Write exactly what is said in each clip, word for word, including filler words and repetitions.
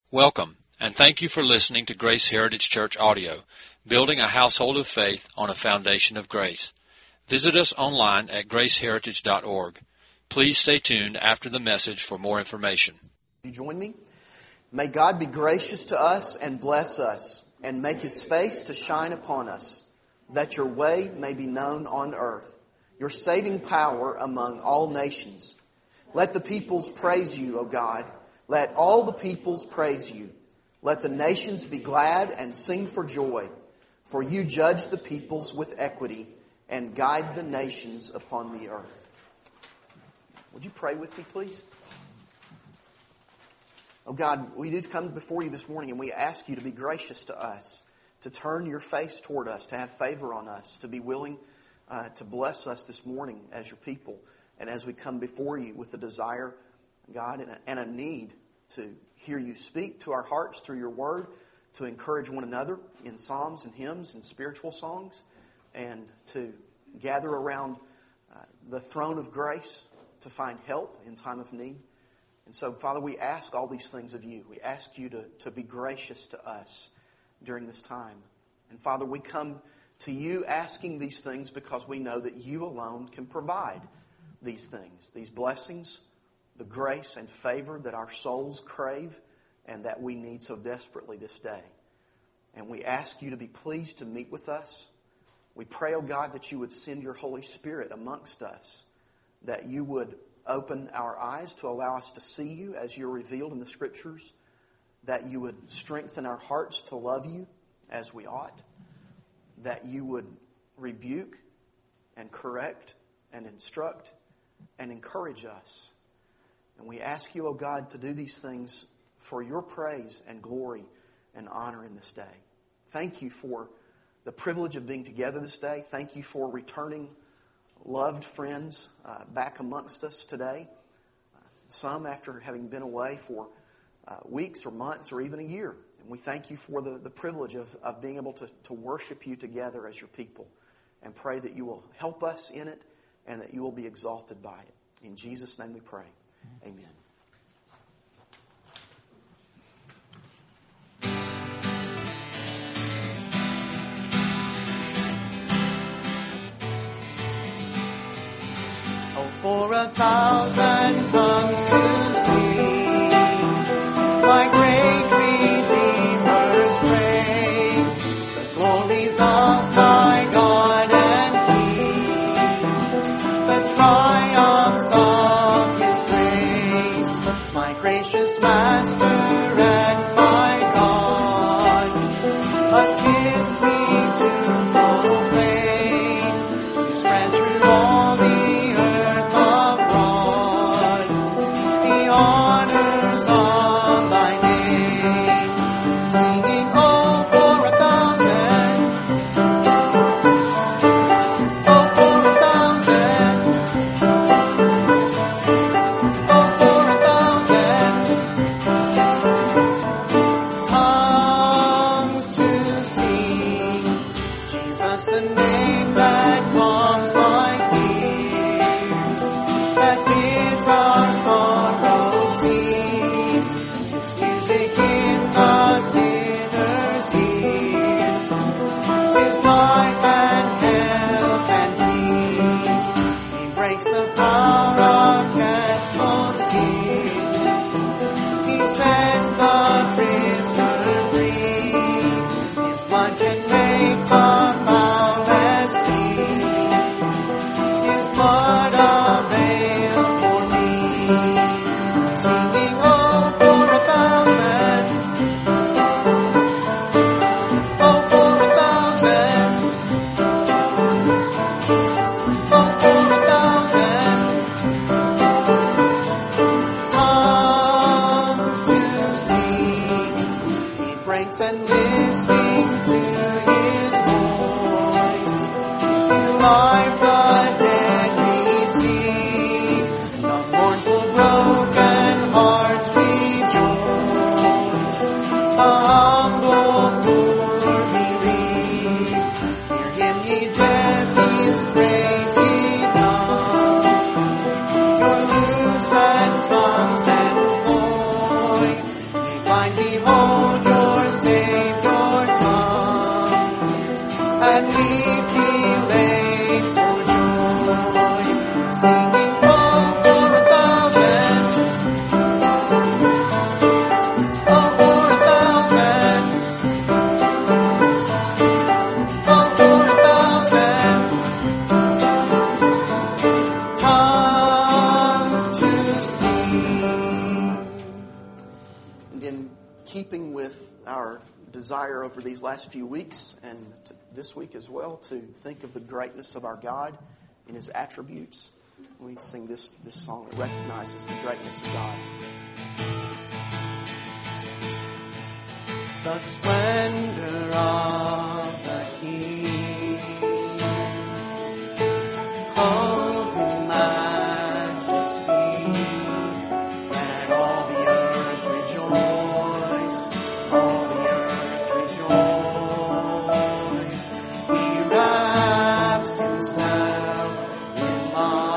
Welcome, and thank you for listening to Grace Heritage Church Audio, building a household of faith on a foundation of grace. Visit us online at grace heritage dot org. Please stay tuned after the message for more information. You join me? May God be gracious to us and bless us, and make His face to shine upon us, that your way may be known on earth, your saving power among all nations. Let the peoples praise you, O God. Let all the peoples praise you. Let the nations be glad and sing for joy. For you judge the peoples with equity and guide the nations upon the earth. Would you pray with me, please? Oh God, we do come before you this morning and we ask you to be gracious to us, to turn your face toward us, to have favor on us, to be willing uh, to bless us this morning as your people. And as we come before you with a desire, God, and a, and a need to hear you speak to our hearts through your word, to encourage one another in psalms and hymns and spiritual songs, and to gather around uh, the throne of grace to find help in time of need. And so, Father, we ask all these things of you. We ask you to, to be gracious to us during this time. And Father, we come to you asking these things because we know that you alone can provide these things, these blessings, the grace and favor that our souls crave and that we need so desperately this day. And we ask you to be pleased to meet with us. We pray, oh God, that you would send your Holy Spirit amongst us, that you would open our eyes to allow us to see you as you're revealed in the Scriptures, that you would strengthen our hearts to love you as we ought, that you would rebuke and correct and instruct and encourage us. And we ask you, O God, to do these things for your praise and glory and honor in this day. Thank you for the privilege of being together this day. Thank you for returning loved friends uh, back amongst us today. Uh, some after having been away for uh, weeks or months or even a year. And we thank you for the, the privilege of, of being able to, to worship you together as your people. And pray that you will help us in it and that you will be exalted by it. In Jesus' name we pray. Amen. Oh, for a thousand tongues to sing my great Redeemer's praise, the glories of my God and King, the triumphs of His grace, my gracious Master and my God, assist me to proclaim, to spread through all the earth abroad the honors of thy name, singing, oh, for a thousand, oh, for a thousand, oh, for a thousand tongues to sing Jesus, the name that calms my fears, that bids our sorrow cease. 'Tis music in the sinner's ears. 'Tis life and health and peace. He breaks the power of canceled sin. He sets the prisoner free. His blood can make the foulest clean. His blood avail for me. Singing, oh, for a thousand, oh, for a thousand, oh, for a thousand tongues to sing. He breaks and listening to His voice. New life the dead receive. The mournful broken hearts rejoice. The humble poor believe. Hear Him, ye deaf, His praise ye tongue. Your lutes and tongues employ. Ye blind, be Behold your Savior come, and leap ye late for joy, singing, oh, for a thousand, oh, for a thousand, oh, for a thousand tongues to sing. And in keeping with our desire over these last few weeks and to this week as well to think of the greatness of our God and His attributes, we sing this, this song that recognizes the greatness of God. The splendor of the King, clothed in majesty, let all the earth rejoice, all the earth rejoice. He wraps Himself in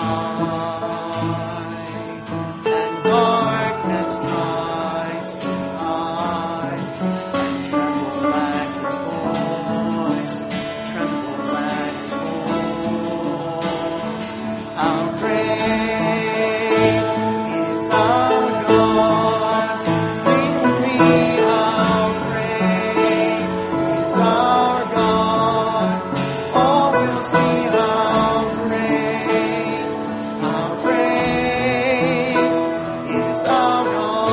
light, and darkness tries to hide, and trembles at His voice, trembles at His voice. How great is our God! Sing with me, how great is our God! All will see how great, how great is our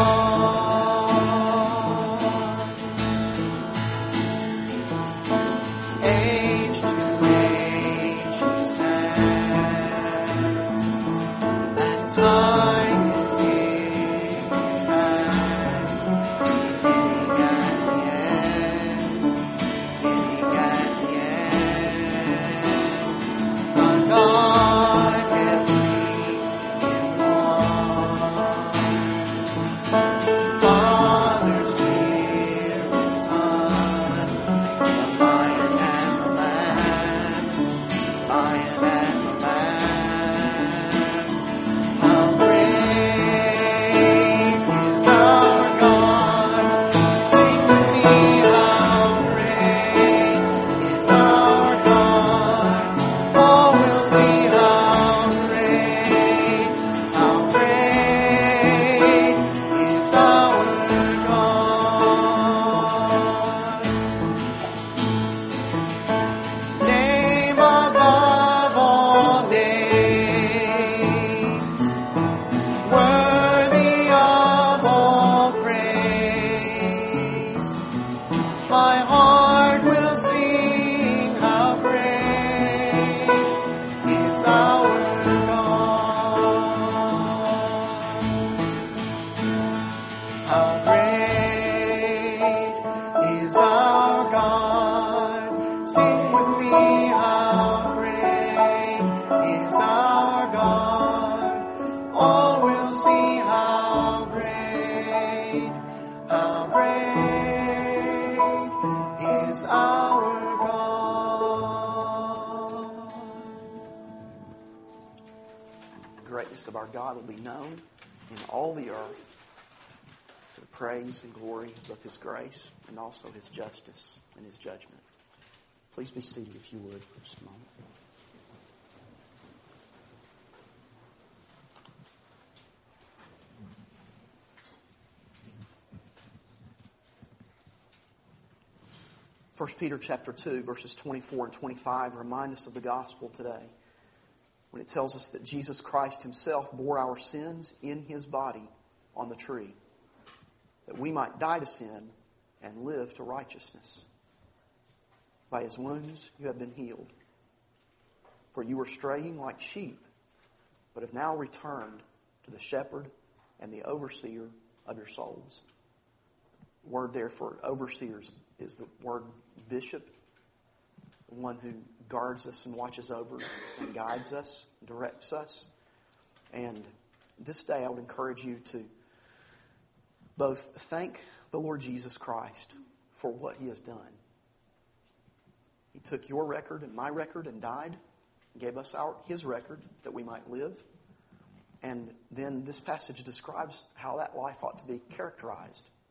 God. Age to age He stands, and time is in His hands, beginning and the end, beginning and the end. The Godhead three in one, Father, Spirit, Son, the Lion and the Lamb, Lion and the Lamb. How great is our God! Sing with me, how great is our God! All will see how great, how great is our God. Name above all names, worthy of all praise. My heart will sing how great is our God. How great is our God! Sing with me, how great is our God! All will see how great, how great is our God. The greatness of our God will be known in all the earth, for the praise and glory of His grace and also His justice and His judgment. Please be seated if you would for just a moment. First Peter chapter two, verses twenty-four and twenty-five remind us of the gospel today, when it tells us that Jesus Christ Himself bore our sins in His body on the tree, that we might die to sin and live to righteousness. By His wounds you have been healed. For you were straying like sheep, but have now returned to the shepherd and the overseer of your souls. The word there for overseers is the word bishop, the one who guards us and watches over and guides us, directs us. And this day I would encourage you to both thank the Lord Jesus Christ for what He has done. He took your record and my record and died, gave us our His record that we might live. And then this passage describes how that life ought to be characterized.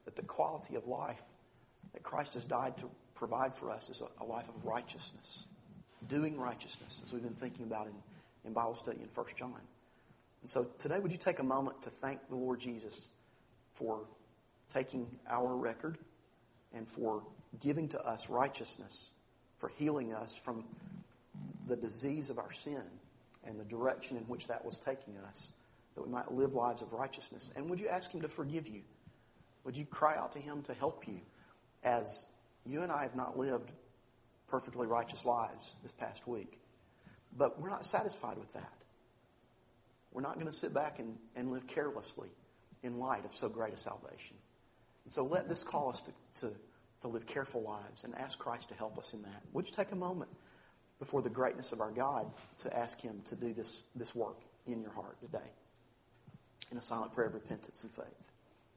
that the quality of life that Christ has died to provide for us is a, a life of righteousness, doing righteousness, as we've been thinking about in, in Bible study in First John. And so today, would you take a moment to thank the Lord Jesus for taking our record and for giving to us righteousness, for healing us from the disease of our sin and the direction in which that was taking us, that we might live lives of righteousness. And would you ask Him to forgive you? Would you cry out to Him to help you, as you and I have not lived perfectly righteous lives this past week? But we're not satisfied with that. We're not going to sit back and, and live carelessly in light of so great a salvation. And so let this call us to, to, to live careful lives and ask Christ to help us in that. Would you take a moment before the greatness of our God to ask Him to do this, this work in your heart today in a silent prayer of repentance and faith?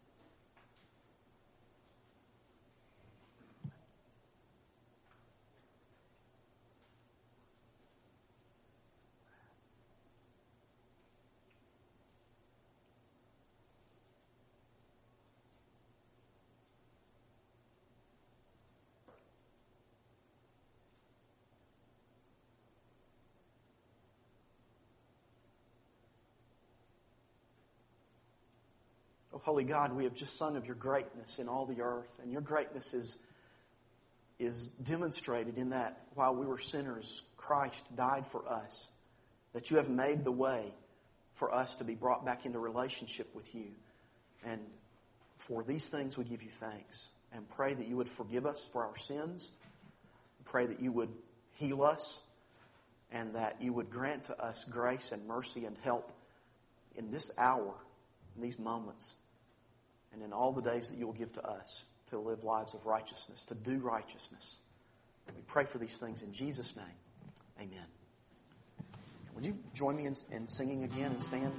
Oh, holy God, we have just sung of your greatness in all the earth. And your greatness is, is demonstrated in that while we were sinners, Christ died for us. That you have made the way for us to be brought back into relationship with you. And for these things we give you thanks. And pray that you would forgive us for our sins. Pray that you would heal us. And that you would grant to us grace and mercy and help in this hour, in these moments, and in all the days that you will give to us to live lives of righteousness, to do righteousness. And we pray for these things in Jesus' name. Amen. Would you join me in, in singing again and stand?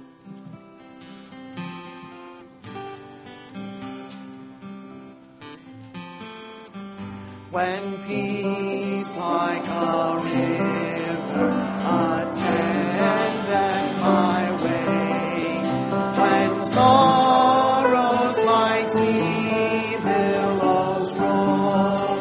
When peace like a river attended my way, when sorrows like sea billows roll,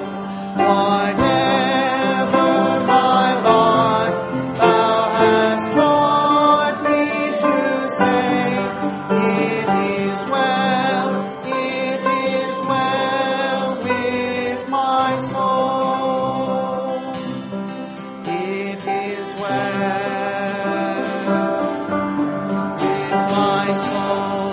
whatever my lot thou hast taught me to say, it is well, it is well with my soul. It is well with my soul.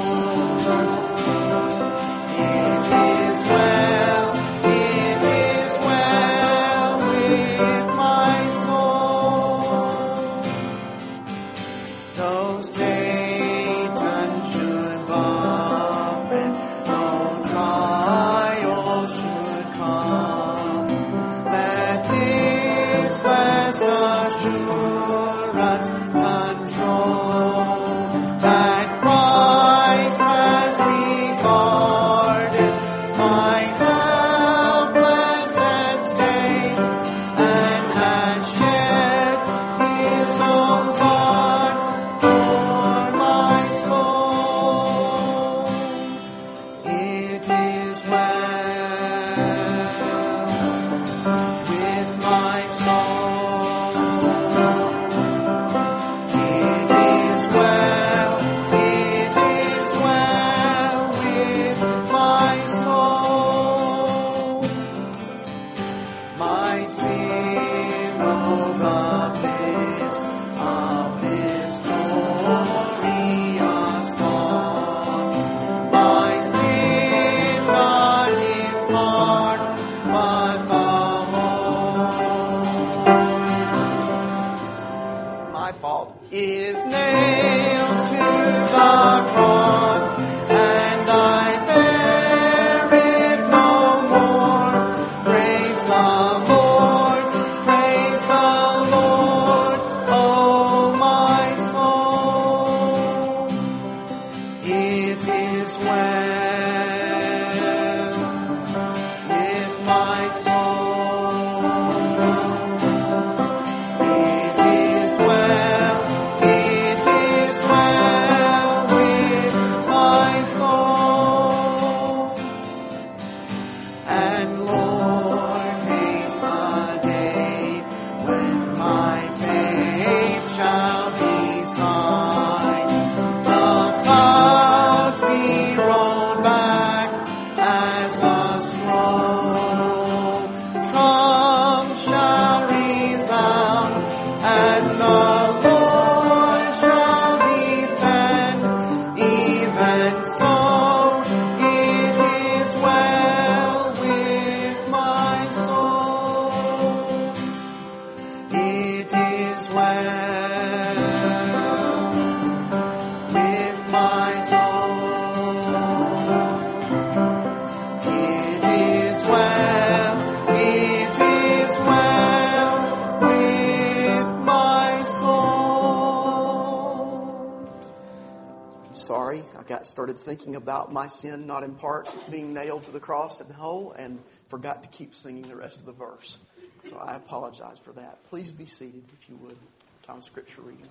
It is well, it is well with my soul. Though Satan should buffet, though trial should come, let this blessed assurance control that Christ has regarded my helpless estate and has shed his own blood for my soul. It is well with my soul. got started thinking about my sin, not in part being nailed to the cross and whole, and forgot to keep singing the rest of the verse. So I apologize for that. Please be seated, if you would. Time of Scripture reading.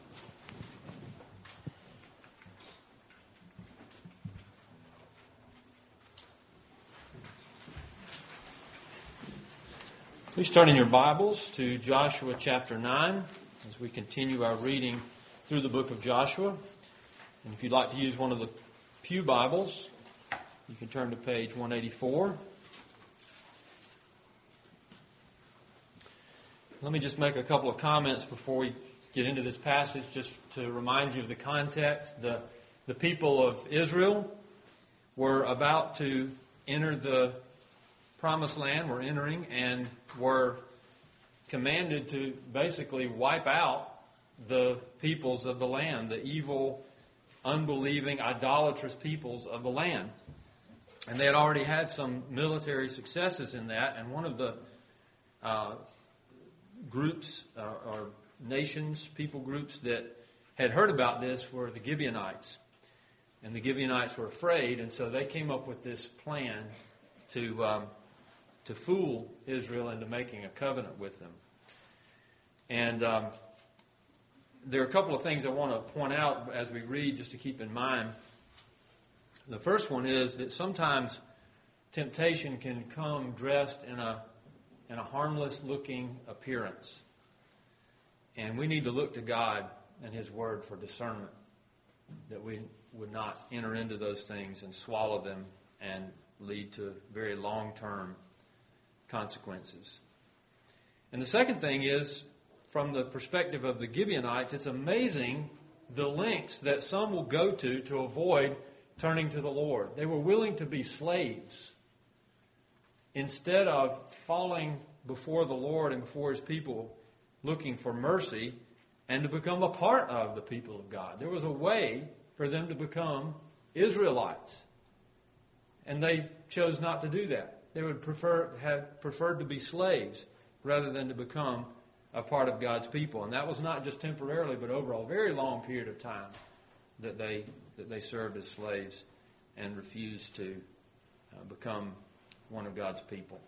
Please turn in your Bibles to Joshua chapter nine as we continue our reading through the book of Joshua. And if you'd like to use one of the pew Bibles, you can turn to page one eighty-four. Let me just make a couple of comments before we get into this passage, just to remind you of the context. The, the people of Israel were about to enter the Promised Land, were entering, and were commanded to basically wipe out the peoples of the land, the evil, unbelieving, idolatrous peoples of the land. And they had already had some military successes in that, and one of the uh, groups uh, or nations, people groups that had heard about this were the Gibeonites. And the Gibeonites were afraid, and so they came up with this plan to um, to fool Israel into making a covenant with them. And um, there are a couple of things I want to point out as we read, just to keep in mind. The first one is that sometimes temptation can come dressed in a in a harmless-looking appearance. And we need to look to God and His Word for discernment, that we would not enter into those things and swallow them and lead to very long-term consequences. And the second thing is, from the perspective of the Gibeonites, it's amazing the lengths that some will go to to avoid turning to the Lord. They were willing to be slaves instead of falling before the Lord and before His people, looking for mercy and to become a part of the people of God. There was a way for them to become Israelites, and they chose not to do that. They would prefer have preferred to be slaves rather than to become a part of God's people. And that was not just temporarily, but over a very long period of time that they that they served as slaves and refused to uh, become one of God's people.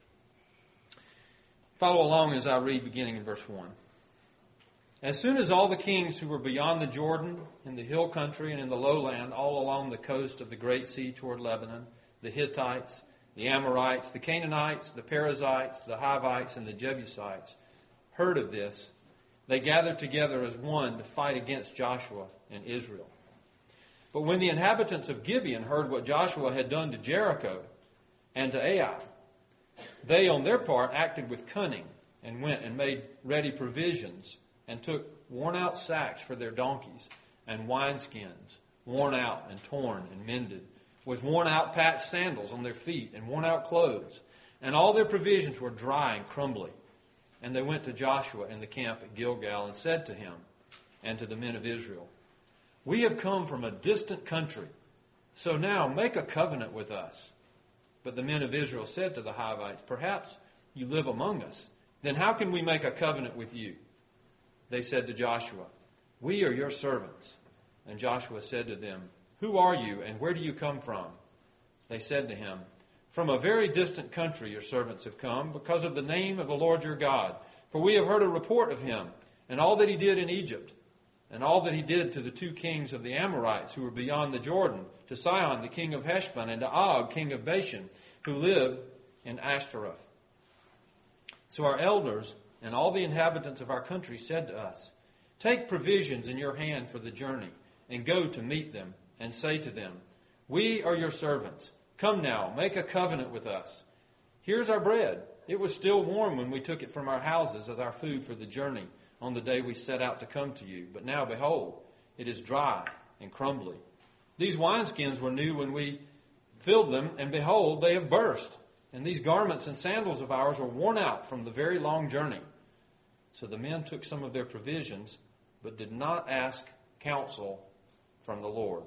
Follow along as I read, beginning in verse one. As soon as all the kings who were beyond the Jordan, in the hill country and in the lowland, all along the coast of the Great Sea toward Lebanon, the Hittites, the Amorites, the Canaanites, the Perizzites, the Hivites, and the Jebusites heard of this, they gathered together as one to fight against Joshua and Israel. But when the inhabitants of Gibeon heard what Joshua had done to Jericho and to Ai, they on their part acted with cunning and went and made ready provisions and took worn-out sacks for their donkeys and wineskins, worn out and torn and mended, with worn-out patched sandals on their feet and worn-out clothes. And all their provisions were dry and crumbly. And they went to Joshua in the camp at Gilgal and said to him and to the men of Israel, "We have come from a distant country, so now make a covenant with us." But the men of Israel said to the Hivites, "Perhaps you live among us. Then how can we make a covenant with you?" They said to Joshua, "We are your servants." And Joshua said to them, "Who are you, and where do you come from?" They said to him, "From a very distant country your servants have come, because of the name of the Lord your God. For we have heard a report of him, and all that he did in Egypt, and all that he did to the two kings of the Amorites who were beyond the Jordan, to Sihon the king of Heshbon, and to Og king of Bashan, who lived in Ashtaroth. So our elders and all the inhabitants of our country said to us, 'Take provisions in your hand for the journey, and go to meet them, and say to them, "We are your servants. Come now, make a covenant with us. Here's our bread. It was still warm when we took it from our houses as our food for the journey on the day we set out to come to you. But now, behold, it is dry and crumbly. These wineskins were new when we filled them, and behold, they have burst. And these garments and sandals of ours were worn out from the very long journey." So the men took some of their provisions, but did not ask counsel from the Lord.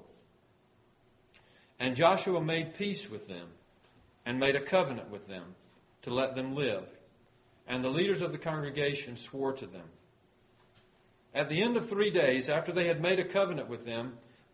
And Joshua made peace with them, and made a covenant with them, to let them live. And the leaders of the congregation swore to them. At the end of three days, after they had made a covenant with them,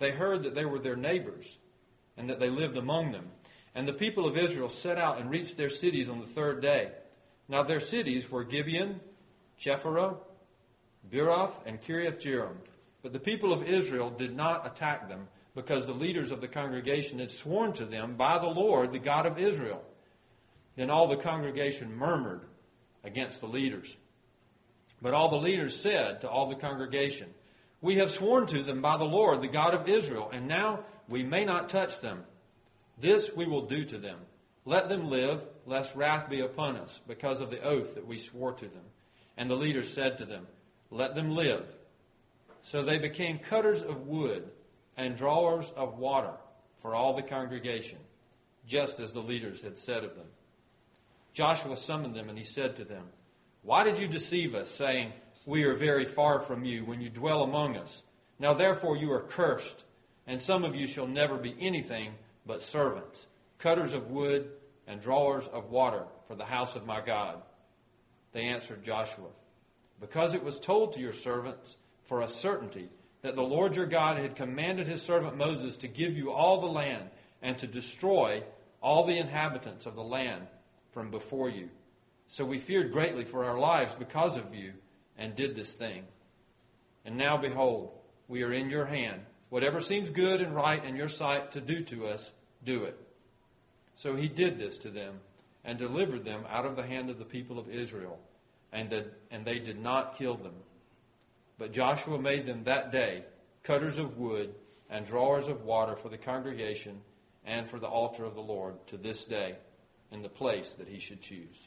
They heard that they were their neighbors and that they lived among them. And the people of Israel set out and reached their cities on the third day. Now their cities were Gibeon, Chephirah, Beeroth, and Kiriath-Jearim. But the people of Israel did not attack them, because the leaders of the congregation had sworn to them by the Lord, the God of Israel. Then all the congregation murmured against the leaders. But all the leaders said to all the congregation, "We have sworn to them by the Lord, the God of Israel, and now we may not touch them. This we will do to them. Let them live, lest wrath be upon us, because of the oath that we swore to them." And the leaders said to them, "Let them live." So they became cutters of wood and drawers of water for all the congregation, just as the leaders had said of them. Joshua summoned them, and he said to them, "Why did you deceive us, saying, 'We are very far from you,' when you dwell among us? Now therefore you are cursed, and some of you shall never be anything but servants, cutters of wood and drawers of water for the house of my God." They answered Joshua, "Because it was told to your servants for a certainty that the Lord your God had commanded his servant Moses to give you all the land and to destroy all the inhabitants of the land from before you. So we feared greatly for our lives because of you and did this thing. And now behold, we are in your hand. Whatever seems good and right in your sight to do to us, do it." So he did this to them and delivered them out of the hand of the people of Israel, and, that, and they did not kill them. But Joshua made them that day cutters of wood and drawers of water for the congregation and for the altar of the Lord to this day, in the place that he should choose.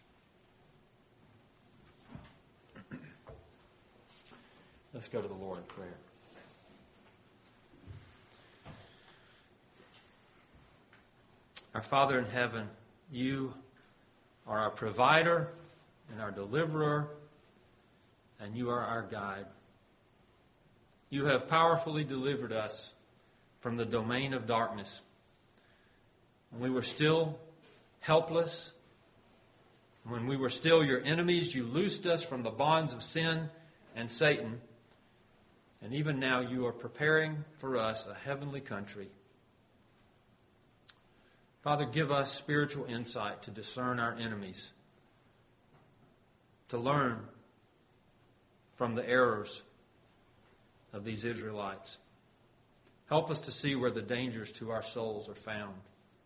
Let's go to the Lord in prayer. Our Father in heaven, you are our provider and our deliverer, and you are our guide. You have powerfully delivered us from the domain of darkness. When we were still helpless, when we were still your enemies, you loosed us from the bonds of sin and Satan. And even now you are preparing for us a heavenly country. Father, give us spiritual insight to discern our enemies, to learn from the errors of these Israelites. Help us to see where the dangers to our souls are found.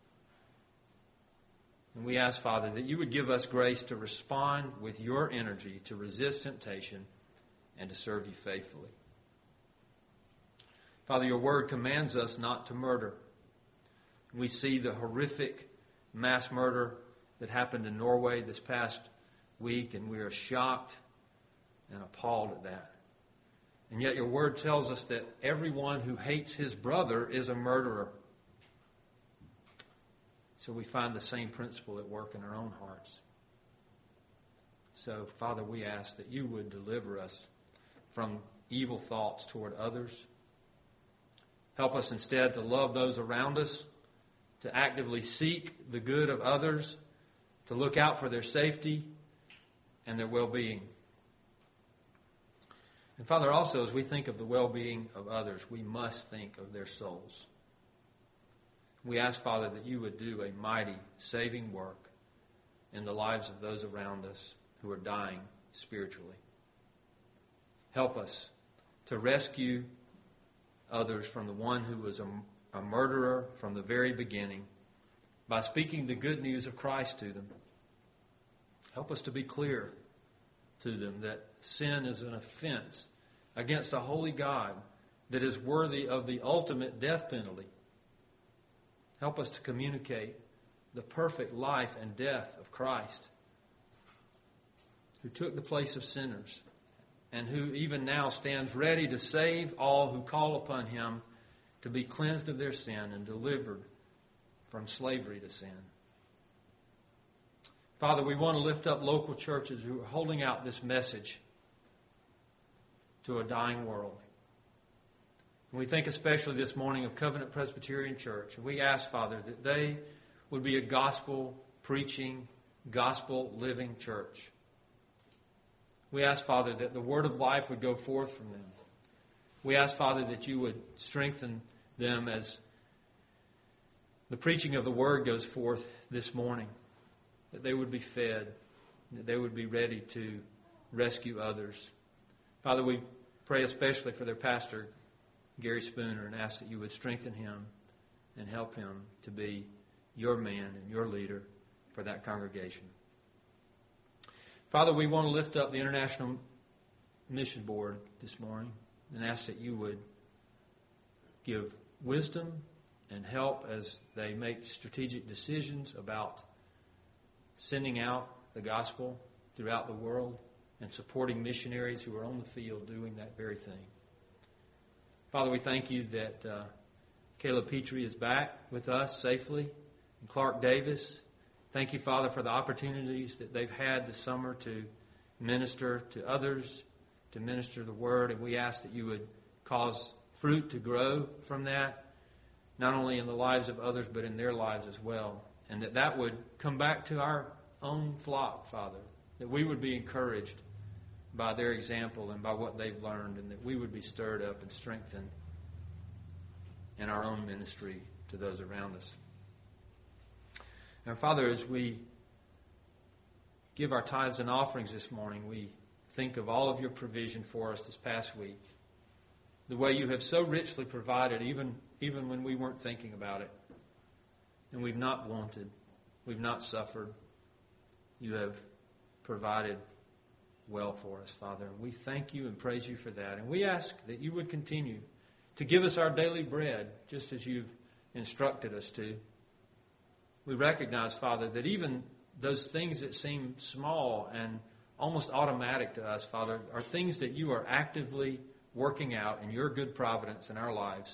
And we ask, Father, that you would give us grace to respond with your energy to resist temptation and to serve you faithfully. Father, your word commands us not to murder. We see the horrific mass murder that happened in Norway this past week, and we are shocked and appalled at that. And yet your word tells us that everyone who hates his brother is a murderer. So we find the same principle at work in our own hearts. So, Father, we ask that you would deliver us from evil thoughts toward others. Help us instead to love those around us, to actively seek the good of others, to look out for their safety and their well-being. And Father, also as we think of the well-being of others, we must think of their souls. We ask, Father, that you would do a mighty saving work in the lives of those around us who are dying spiritually. Help us to rescue others from the one who was a, a murderer from the very beginning by speaking the good news of Christ to them. Help us to be clear to them that sin is an offense against a holy God that is worthy of the ultimate death penalty. Help us to communicate the perfect life and death of Christ, who took the place of sinners and who even now stands ready to save all who call upon him to be cleansed of their sin and delivered from slavery to sin. Father, we want to lift up local churches who are holding out this message to a dying world. And we think especially this morning of Covenant Presbyterian Church. And we ask, Father, that they would be a gospel-preaching, gospel-living church. We ask, Father, that the word of life would go forth from them. We ask, Father, that you would strengthen them as the preaching of the Word goes forth this morning, that they would be fed, that they would be ready to rescue others. Father, we pray especially for their pastor, Gary Spooner, and ask that you would strengthen him and help him to be your man and your leader for that congregation. Father, we want to lift up the International Mission Board this morning and ask that you would give wisdom and help as they make strategic decisions about sending out the gospel throughout the world and supporting missionaries who are on the field doing that very thing. Father, we thank you that uh, Caleb Petrie is back with us safely, and Clark Davis. Thank you, Father, for the opportunities that they've had this summer to minister to others, to minister the Word, and we ask that you would cause fruit to grow from that, not only in the lives of others, but in their lives as well, and that that would come back to our own flock, Father, that we would be encouraged by their example and by what they've learned, and that we would be stirred up and strengthened in our own ministry to those around us. Now, Father, as we give our tithes and offerings this morning, we think of all of your provision for us this past week, the way you have so richly provided, even, even when we weren't thinking about it, and we've not wanted, we've not suffered. You have provided well for us, Father. And we thank you and praise you for that. And we ask that you would continue to give us our daily bread, just as you've instructed us to. We recognize, Father, that even those things that seem small and almost automatic to us, Father, are things that you are actively working out in your good providence in our lives.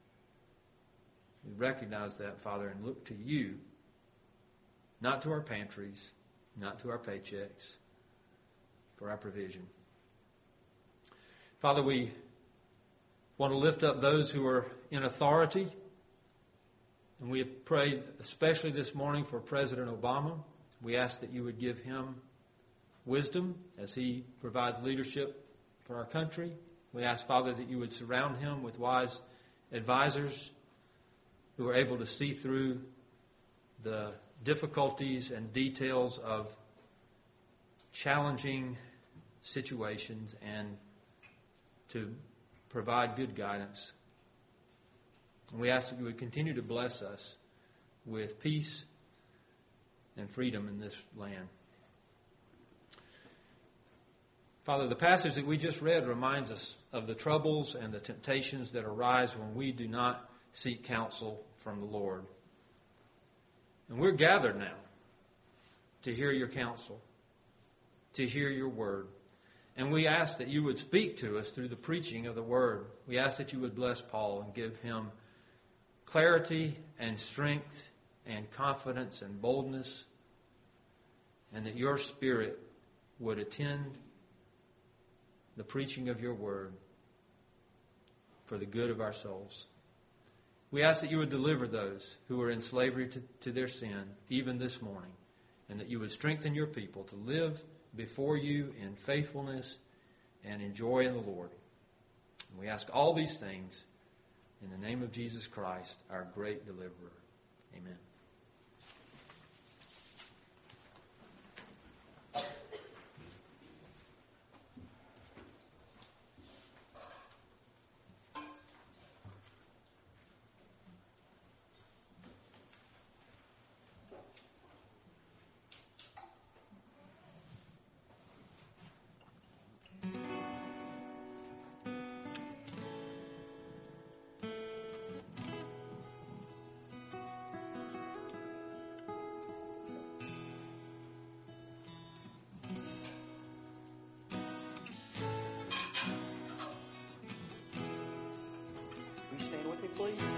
We recognize that, Father, and look to you, not to our pantries, not to our paychecks, for our provision. Father, we want to lift up those who are in authority, and we have prayed especially this morning for President Obama. We ask that you would give him wisdom as he provides leadership for our country. We ask, Father, that you would surround him with wise advisors who are able to see through the difficulties and details of challenging situations and to provide good guidance. And we ask that you would continue to bless us with peace and freedom in this land. Father, the passage that we just read reminds us of the troubles and the temptations that arise when we do not seek counsel from the Lord. And we're gathered now to hear your counsel, to hear your word. And we ask that you would speak to us through the preaching of the word. We ask that you would bless Paul and give him clarity and strength and confidence and boldness, and that your Spirit would attend the preaching of your word for the good of our souls. We ask that you would deliver those who are in slavery to, to their sin, even this morning, and that you would strengthen your people to live before you in faithfulness and in joy in the Lord. And we ask all these things in the name of Jesus Christ, our great deliverer. Amen. Stand with me, please.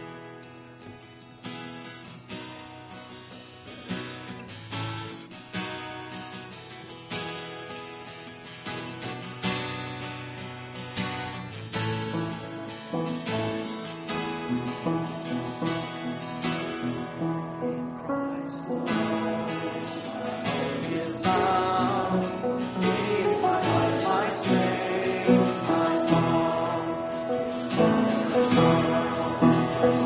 In Christ alone, is found. He is my life, my strength, my song. His word is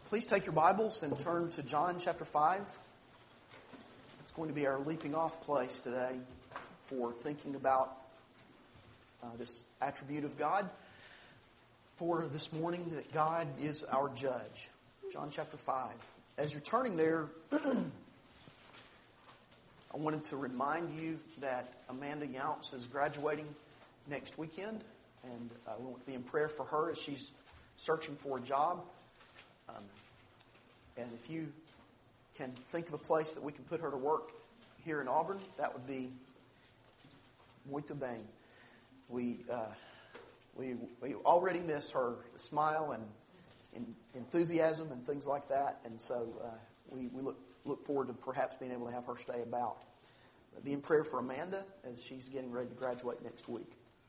Please take your Bibles and turn to John chapter five. It's going to be our leaping off place today for thinking about uh, this attribute of God. For this morning, that God is our judge. John chapter five. As you're turning there, I wanted to remind you that Amanda Younts is graduating next weekend, and uh, we want to be in prayer for her as she's searching for a job. Um, and if you can think of a place that we can put her to work here in Auburn, that would be muito bem. We uh, we we already miss her smile and, and enthusiasm and things like that, and so uh, we we look look forward to perhaps being able to have her stay about. But be in prayer for Amanda as she's getting ready to graduate next week.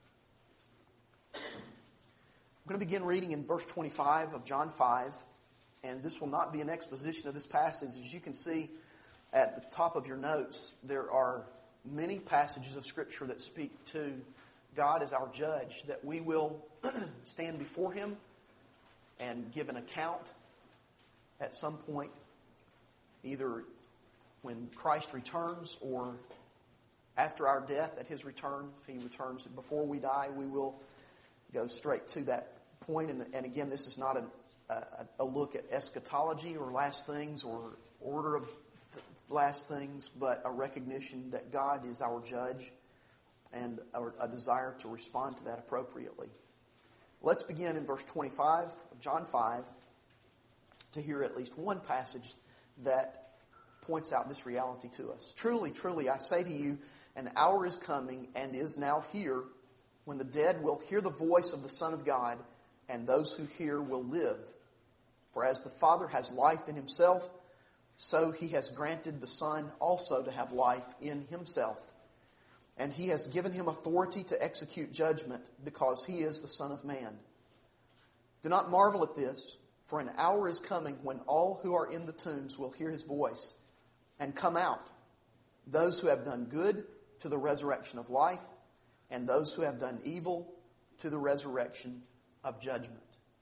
I'm going to begin reading in verse twenty-five of John five, and this will not be an exposition of this passage. As you can see at the top of your notes, there are many passages of Scripture that speak to God as our judge, that we will stand before Him and give an account at some point, either when Christ returns or after our death at His return. If He returns before we die, we will go straight to that point. And, and again, this is not a, a, a look at eschatology or last things or order of th- last things, but a recognition that God is our judge and a, a desire to respond to that appropriately. Let's begin in verse twenty-five of John five to hear at least one passage that points out this reality to us. Truly, truly, I say to you, an hour is coming and is now here when the dead will hear the voice of the Son of God, and those who hear will live. For as the Father has life in Himself, so He has granted the Son also to have life in Himself. And He has given Him authority to execute judgment, because He is the Son of Man. Do not marvel at this, for an hour is coming when all who are in the tombs will hear His voice and come out, those who have done good to the resurrection of life, and those who have done evil to the resurrection of judgment.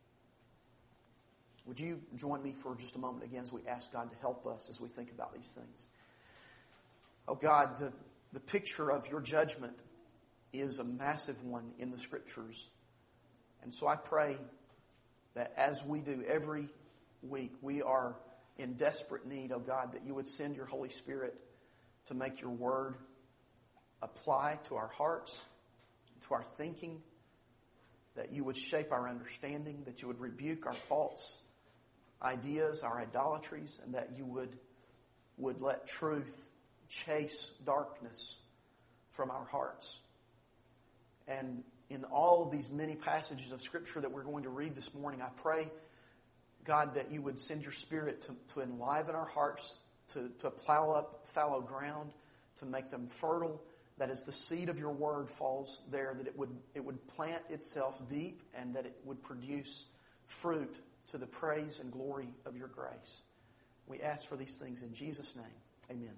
Would you join me for just a moment again as we ask God to help us as we think about these things? Oh God, the, the picture of your judgment is a massive one in the Scriptures. And so I pray that as we do every week, we are in desperate need, oh God, that you would send your Holy Spirit to make your word apply to our hearts, to our thinking, that you would shape our understanding, that you would rebuke our false ideas, our idolatries, and that you would, would let truth chase darkness from our hearts. And in all of these many passages of Scripture that we're going to read this morning, I pray, God, that you would send your Spirit to, to enliven our hearts, to, to plow up fallow ground, to make them fertile, that as the seed of your word falls there, that it would it would plant itself deep and that it would produce fruit to the praise and glory of your grace. We ask for these things in Jesus' name. Amen.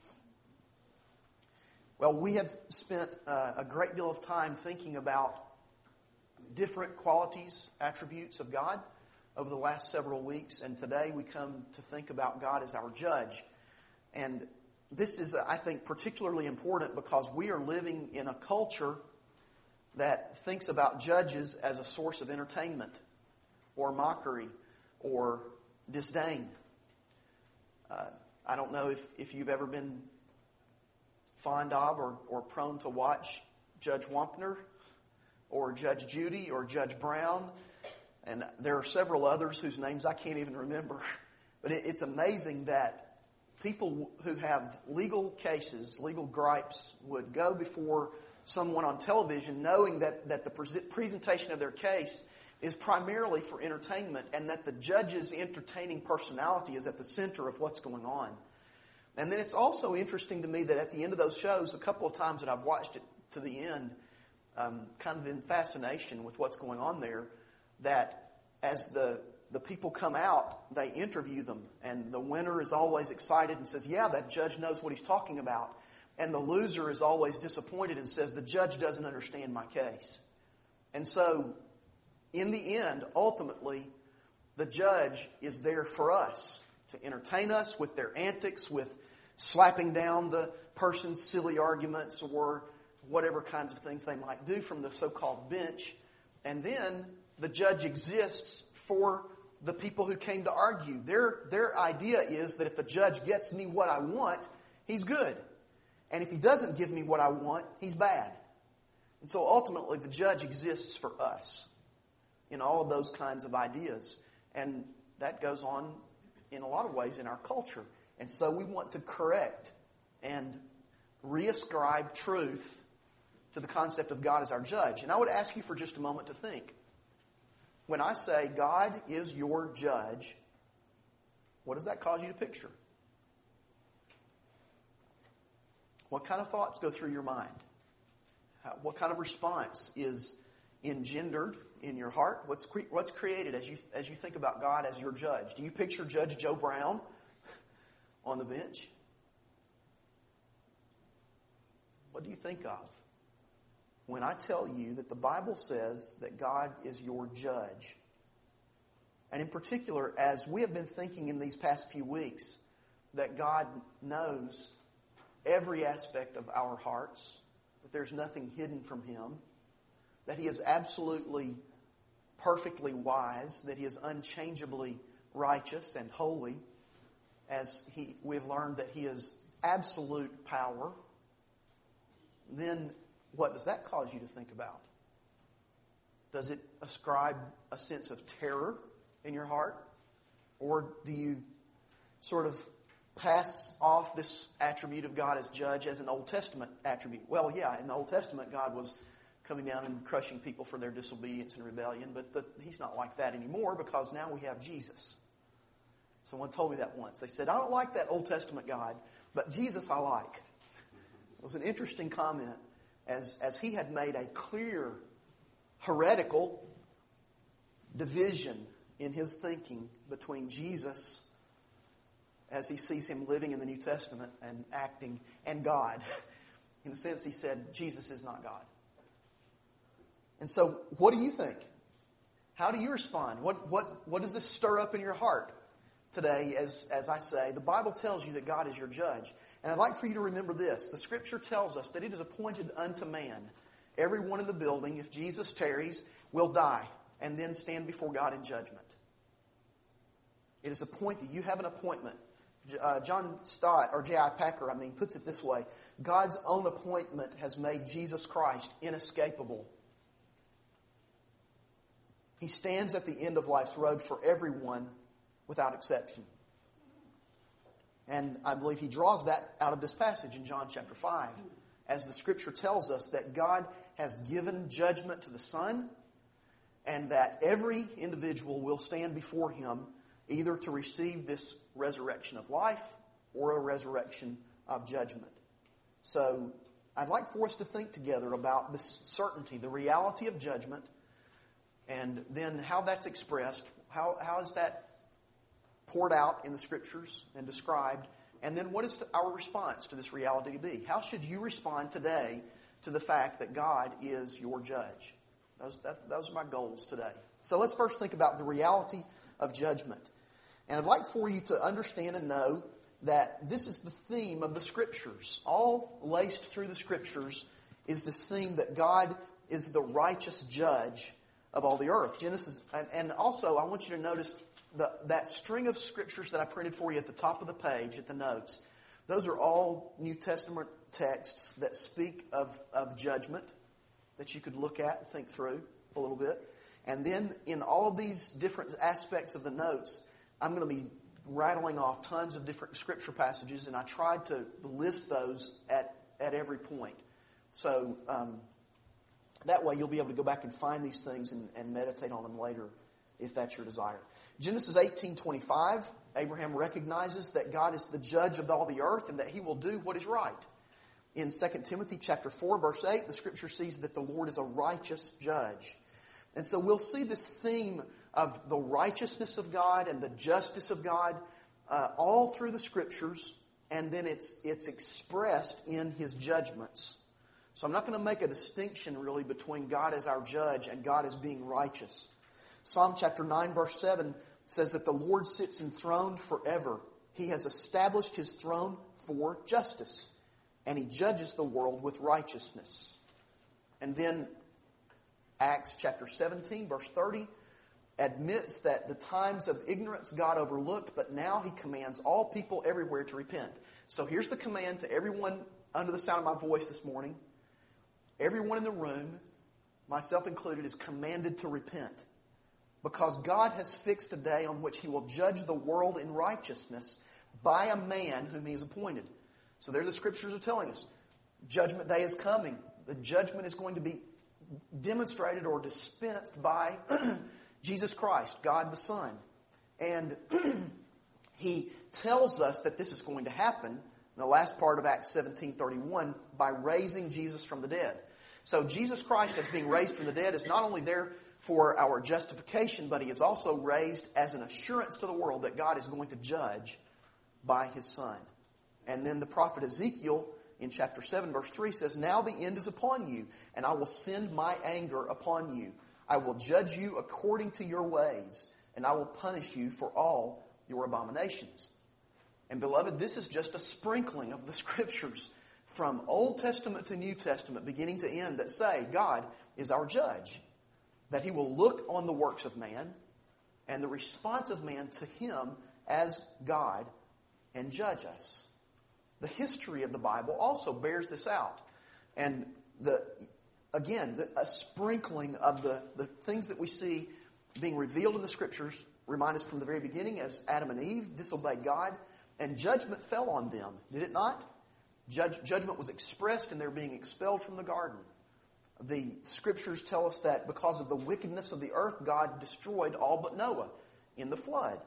Well, we have spent uh, a great deal of time thinking about different qualities, attributes of God over the last several weeks, and today we come to think about God as our judge. And this is, I think, particularly important because we are living in a culture that thinks about judges as a source of entertainment or mockery or disdain. Uh, I don't know if, if you've ever been fond of or, or prone to watch Judge Wampner or Judge Judy or Judge Brown. And there are several others whose names I can't even remember. But it, it's amazing that people who have legal cases, legal gripes, would go before someone on television knowing that, that the pre- presentation of their case is primarily for entertainment and that the judge's entertaining personality is at the center of what's going on. And then it's also interesting to me that at the end of those shows, a couple of times that I've watched it to the end, um, kind of in fascination with what's going on there, that as the the people come out, they interview them, and the winner is always excited and says, yeah, that judge knows what he's talking about. And the loser is always disappointed and says, the judge doesn't understand my case. And so, in the end, ultimately, the judge is there for us, to entertain us with their antics, with slapping down the person's silly arguments or whatever kinds of things they might do from the so-called bench. And then the judge exists for the people who came to argue. Their, their idea is that if the judge gets me what I want, he's good. And if he doesn't give me what I want, he's bad. And so ultimately the judge exists for us in all of those kinds of ideas. And that goes on in a lot of ways in our culture. And so we want to correct and reascribe truth to the concept of God as our judge. And I would ask you for just a moment to think. When I say God is your judge, what does that cause you to picture? What kind of thoughts go through your mind? How, what kind of response is engendered in your heart? What's cre- what's created as you as you think about God as your judge? Do you picture Judge Joe Brown on the bench? What do you think of when I tell you that the Bible says that God is your judge? And in particular, as we have been thinking in these past few weeks, that God knows every aspect of our hearts, that there's nothing hidden from Him, that He is absolutely, perfectly wise, that He is unchangeably righteous and holy, as he, we've learned that He is absolute power, then what does that cause you to think about? Does it ascribe a sense of terror in your heart? Or do you sort of pass off this attribute of God as judge as an Old Testament attribute? Well, yeah, in the Old Testament, God was coming down and crushing people for their disobedience and rebellion, but the, He's not like that anymore because now we have Jesus. Someone told me that once. They said, I don't like that Old Testament God, but Jesus I like. It was an interesting comment as, as he had made a clear heretical division in his thinking between Jesus as he sees Him living in the New Testament and acting, and God. In a sense, he said, Jesus is not God. And so, what do you think? How do you respond? What what what does this stir up in your heart today as, as I say? The Bible tells you that God is your judge. And I'd like for you to remember this. The Scripture tells us that it is appointed unto man. Everyone in the building, if Jesus tarries, will die and then stand before God in judgment. It is appointed. You have an appointment. Uh, John Stott, or J I Packer, I mean, puts it this way. God's own appointment has made Jesus Christ inescapable. He stands at the end of life's road for everyone without exception. And I believe he draws that out of this passage in John chapter five, as the Scripture tells us that God has given judgment to the Son, and that every individual will stand before Him either to receive this resurrection of life or a resurrection of judgment. So I'd like for us to think together about this certainty, the reality of judgment, and then how that's expressed. How, how is that poured out in the Scriptures and described? And then what is our response to this reality to be? How should you respond today to the fact that God is your judge? Those, that, those are my goals today. So let's first think about the reality of judgment. And I'd like for you to understand and know that this is the theme of the Scriptures. All laced through the Scriptures is this theme that God is the righteous judge of all the earth. Genesis, and, and also I want you to notice the, that string of Scriptures that I printed for you at the top of the page, at the notes. Those are all New Testament texts that speak of, of judgment that you could look at and think through a little bit. And then in all of these different aspects of the notes, I'm going to be rattling off tons of different Scripture passages, and I tried to list those at, at every point. So um, that way you'll be able to go back and find these things and, and meditate on them later if that's your desire. Genesis eighteen twenty-five, Abraham recognizes that God is the judge of all the earth and that He will do what is right. In Second Timothy chapter four, verse eight, the Scripture sees that the Lord is a righteous judge. And so we'll see this theme of the righteousness of God and the justice of God uh, all through the Scriptures, and then it's it's expressed in His judgments. So I'm not going to make a distinction really between God as our judge and God as being righteous. Psalm chapter nine, verse seven says that the Lord sits enthroned forever. He has established His throne for justice, and He judges the world with righteousness. And then Acts chapter seventeen, verse thirty, admits that the times of ignorance God overlooked, but now He commands all people everywhere to repent. So here's the command to everyone under the sound of my voice this morning. Everyone in the room, myself included, is commanded to repent. Because God has fixed a day on which He will judge the world in righteousness by a man whom He has appointed. So there the Scriptures are telling us. Judgment day is coming. The judgment is going to be demonstrated or dispensed by Jesus Christ, God the Son. And He tells us that this is going to happen in the last part of Acts seventeen thirty-one by raising Jesus from the dead. So Jesus Christ, as being raised from the dead, is not only there for our justification, but He is also raised as an assurance to the world that God is going to judge by His Son. And then the prophet Ezekiel in chapter seven verse three says, "Now the end is upon you, and I will send my anger upon you. I will judge you according to your ways, and I will punish you for all your abominations." And beloved, this is just a sprinkling of the Scriptures from Old Testament to New Testament, beginning to end, that say God is our judge. That He will look on the works of man and the response of man to Him as God and judge us. The history of the Bible also bears this out. And the again, the, a sprinkling of the, the things that we see being revealed in the Scriptures remind us from the very beginning as Adam and Eve disobeyed God, and judgment fell on them. Did it not? Judge, judgment was expressed in their being expelled from the garden. The Scriptures tell us that because of the wickedness of the earth, God destroyed all but Noah in the flood.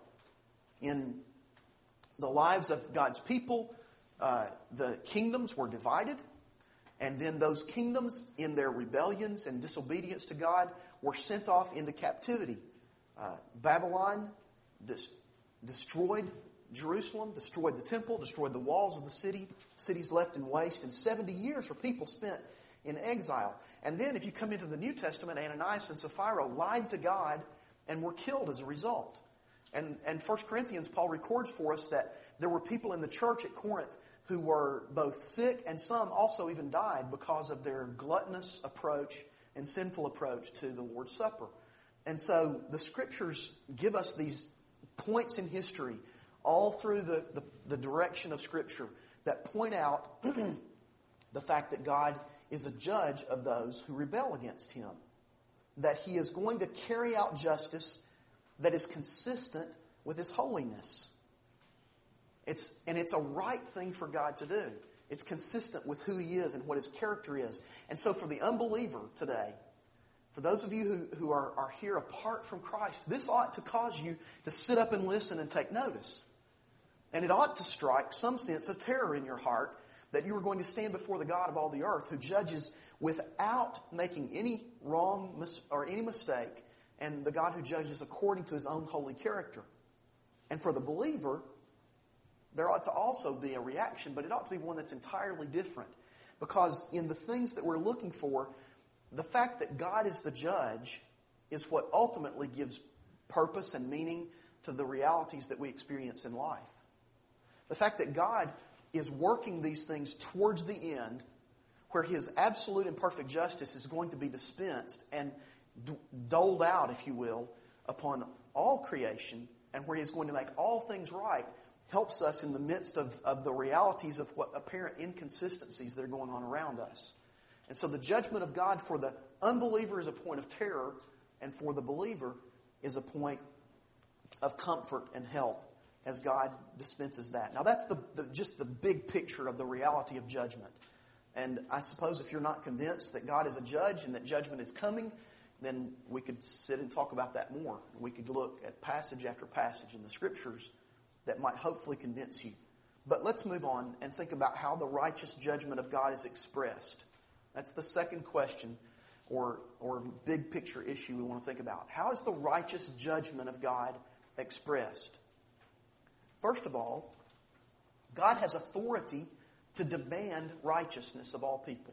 In the lives of God's people, uh, the kingdoms were divided. And then those kingdoms, in their rebellions and disobedience to God, were sent off into captivity. Uh, Babylon dis- destroyed Jerusalem, destroyed the temple, destroyed the walls of the city. Cities left in waste. And seventy years were people spent in exile. And then if you come into the New Testament, Ananias and Sapphira lied to God and were killed as a result. And in First Corinthians, Paul records for us that there were people in the church at Corinth who were both sick, and some also even died because of their gluttonous approach and sinful approach to the Lord's Supper. And so the Scriptures give us these points in history all through the, the, the direction of Scripture that point out the fact that God is a judge of those who rebel against Him. That He is going to carry out justice that is consistent with His holiness. It's, and it's a right thing for God to do. It's consistent with who He is and what His character is. And so for the unbeliever today, for those of you who, who are, are here apart from Christ, this ought to cause you to sit up and listen and take notice. And it ought to strike some sense of terror in your heart that you are going to stand before the God of all the earth who judges without making any wrong mis- or any mistake, and the God who judges according to His own holy character. And for the believer, there ought to also be a reaction, but it ought to be one that's entirely different. Because in the things that we're looking for, the fact that God is the judge is what ultimately gives purpose and meaning to the realities that we experience in life. The fact that God is working these things towards the end, where His absolute and perfect justice is going to be dispensed and d- doled out, if you will, upon all creation, and where He is going to make all things right, helps us in the midst of, of the realities of what apparent inconsistencies that are going on around us. And so the judgment of God for the unbeliever is a point of terror, and for the believer is a point of comfort and help as God dispenses that. Now that's the, the just the big picture of the reality of judgment. And I suppose if you're not convinced that God is a judge and that judgment is coming, then we could sit and talk about that more. We could look at passage after passage in the Scriptures that might hopefully convince you. But let's move on and think about how the righteous judgment of God is expressed. That's the second question or, or big picture issue we want to think about. How is the righteous judgment of God expressed? First of all, God has authority to demand righteousness of all people.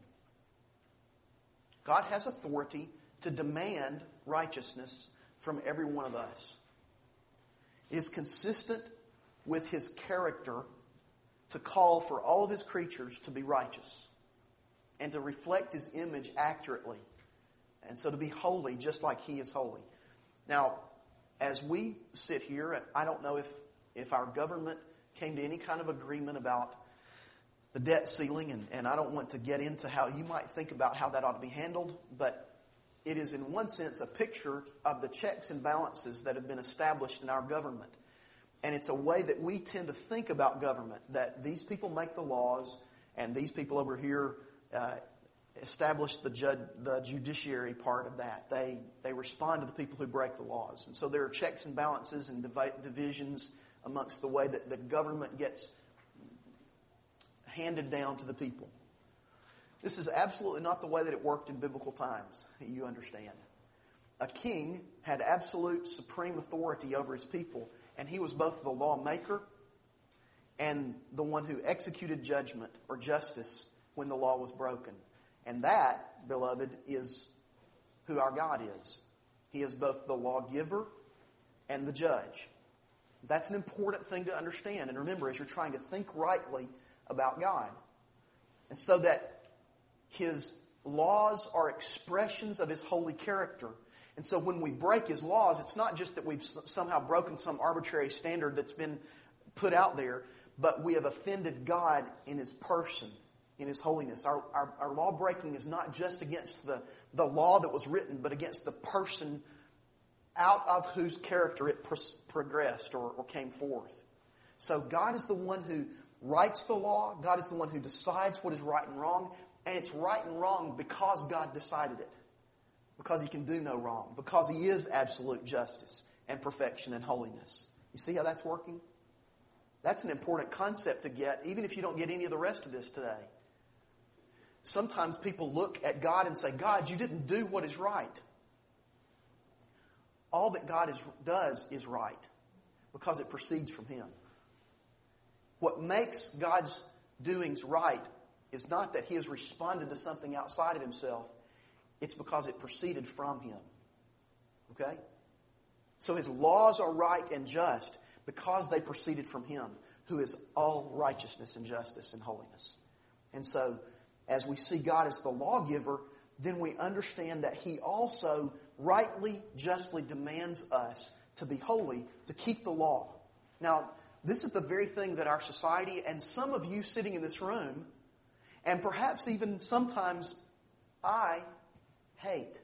God has authority to demand righteousness from every one of us. It is consistent with His character to call for all of His creatures to be righteous and to reflect His image accurately. And so to be holy just like He is holy. Now, as we sit here, I don't know if, if our government came to any kind of agreement about the debt ceiling, and, and I don't want to get into how you might think about how that ought to be handled, but it is in one sense a picture of the checks and balances that have been established in our government. And it's a way that we tend to think about government, that these people make the laws and these people over here uh, establish the, jud- the judiciary part of that. They, they respond to the people who break the laws. And so there are checks and balances and divi- divisions amongst the way that the government gets handed down to the people. This is absolutely not the way that it worked in biblical times, you understand. A king had absolute supreme authority over his people, and he was both the lawmaker and the one who executed judgment or justice when the law was broken. And that, beloved, is who our God is. He is both the lawgiver and the judge. That's an important thing to understand and remember as you're trying to think rightly about God. And so that His laws are expressions of His holy character. And so when we break His laws, it's not just that we've somehow broken some arbitrary standard that's been put out there, but we have offended God in His person, in His holiness. Our, our, our law breaking is not just against the, the law that was written, but against the person out of whose character it pro- progressed or, or came forth. So God is the one who writes the law. God is the one who decides what is right and wrong. And it's right and wrong because God decided it. Because He can do no wrong. Because He is absolute justice and perfection and holiness. You see how that's working? That's an important concept to get, even if you don't get any of the rest of this today. Sometimes people look at God and say, God, you didn't do what is right. All that God is, does is right because it proceeds from Him. What makes God's doings right is not that He has responded to something outside of Himself. It's because it proceeded from Him. Okay? So His laws are right and just because they proceeded from Him, who is all righteousness and justice and holiness. And so, as we see God as the lawgiver, then we understand that He also rightly, justly demands us to be holy, to keep the law. Now, this is the very thing that our society, and some of you sitting in this room, and perhaps even sometimes I, hate.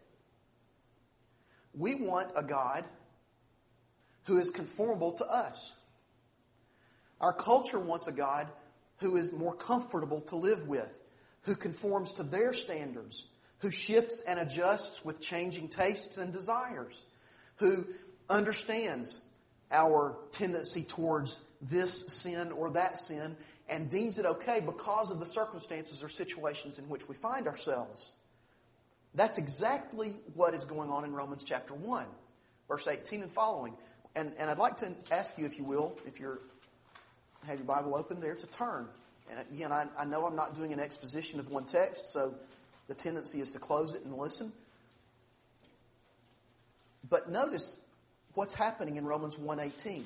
We want a God who is conformable to us. Our culture wants a God who is more comfortable to live with, who conforms to their standards, who shifts and adjusts with changing tastes and desires, who understands our tendency towards this sin or that sin and deems it okay because of the circumstances or situations in which we find ourselves. That's exactly what is going on in Romans chapter one, verse eighteen and following. And, and I'd like to ask you, if you will, if you have your Bible open there, to turn. And again, I, I know I'm not doing an exposition of one text, so the tendency is to close it and listen. But notice what's happening in Romans one eighteen.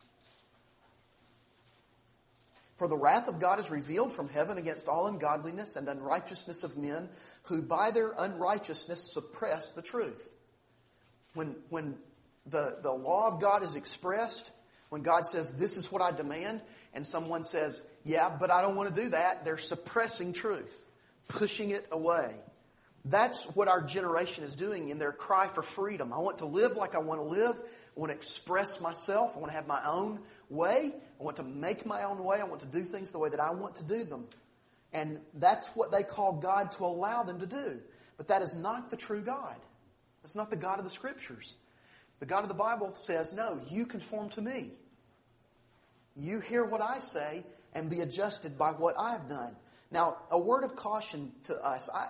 For the wrath of God is revealed from heaven against all ungodliness and unrighteousness of men who by their unrighteousness suppress the truth. When, when the, the law of God is expressed, when God says, this is what I demand, and someone says, yeah, but I don't want to do that, they're suppressing truth, pushing it away. That's what our generation is doing in their cry for freedom. I want to live like I want to live. I want to express myself. I want to have my own way. I want to make my own way. I want to do things the way that I want to do them. And that's what they call God to allow them to do. But that is not the true God. That's not the God of the Scriptures. The God of the Bible says, no, you conform to me. You hear what I say and be adjusted by what I've done. Now, a word of caution to us. I,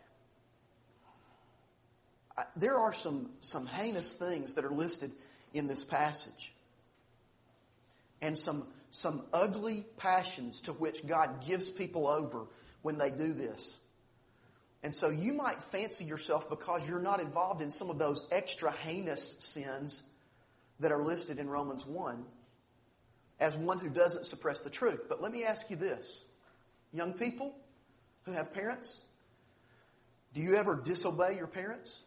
I, there are some, some heinous things that are listed in this passage. And some, some ugly passions to which God gives people over when they do this. And so you might fancy yourself, because you're not involved in some of those extra heinous sins, that are listed in Romans one as one who doesn't suppress the truth. But let me ask you this. Young people who have parents, do you ever disobey your parents?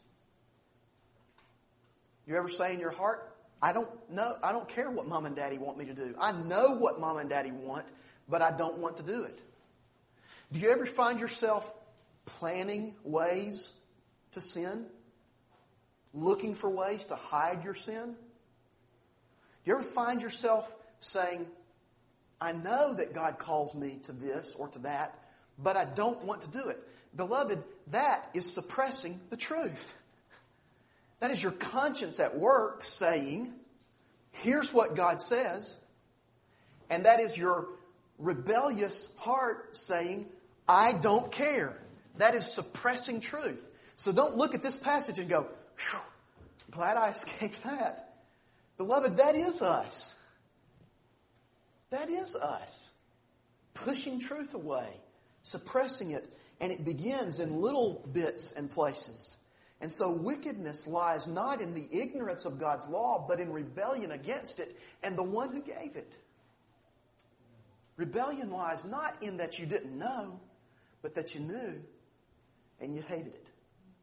You ever say in your heart, I don't know, I don't care what mom and daddy want me to do. I know what mom and daddy want, but I don't want to do it. Do you ever find yourself planning ways to sin? Looking for ways to hide your sin? Do you ever find yourself saying, I know that God calls me to this or to that, but I don't want to do it? Beloved, that is suppressing the truth. That is your conscience at work saying, here's what God says. And that is your rebellious heart saying, I don't care. That is suppressing truth. So don't look at this passage and go, phew, glad I escaped that. Beloved, that is us. That is us. Pushing truth away, suppressing it, and it begins in little bits and places. And so wickedness lies not in the ignorance of God's law, but in rebellion against it and the one who gave it. Rebellion lies not in that you didn't know, but that you knew and you hated it.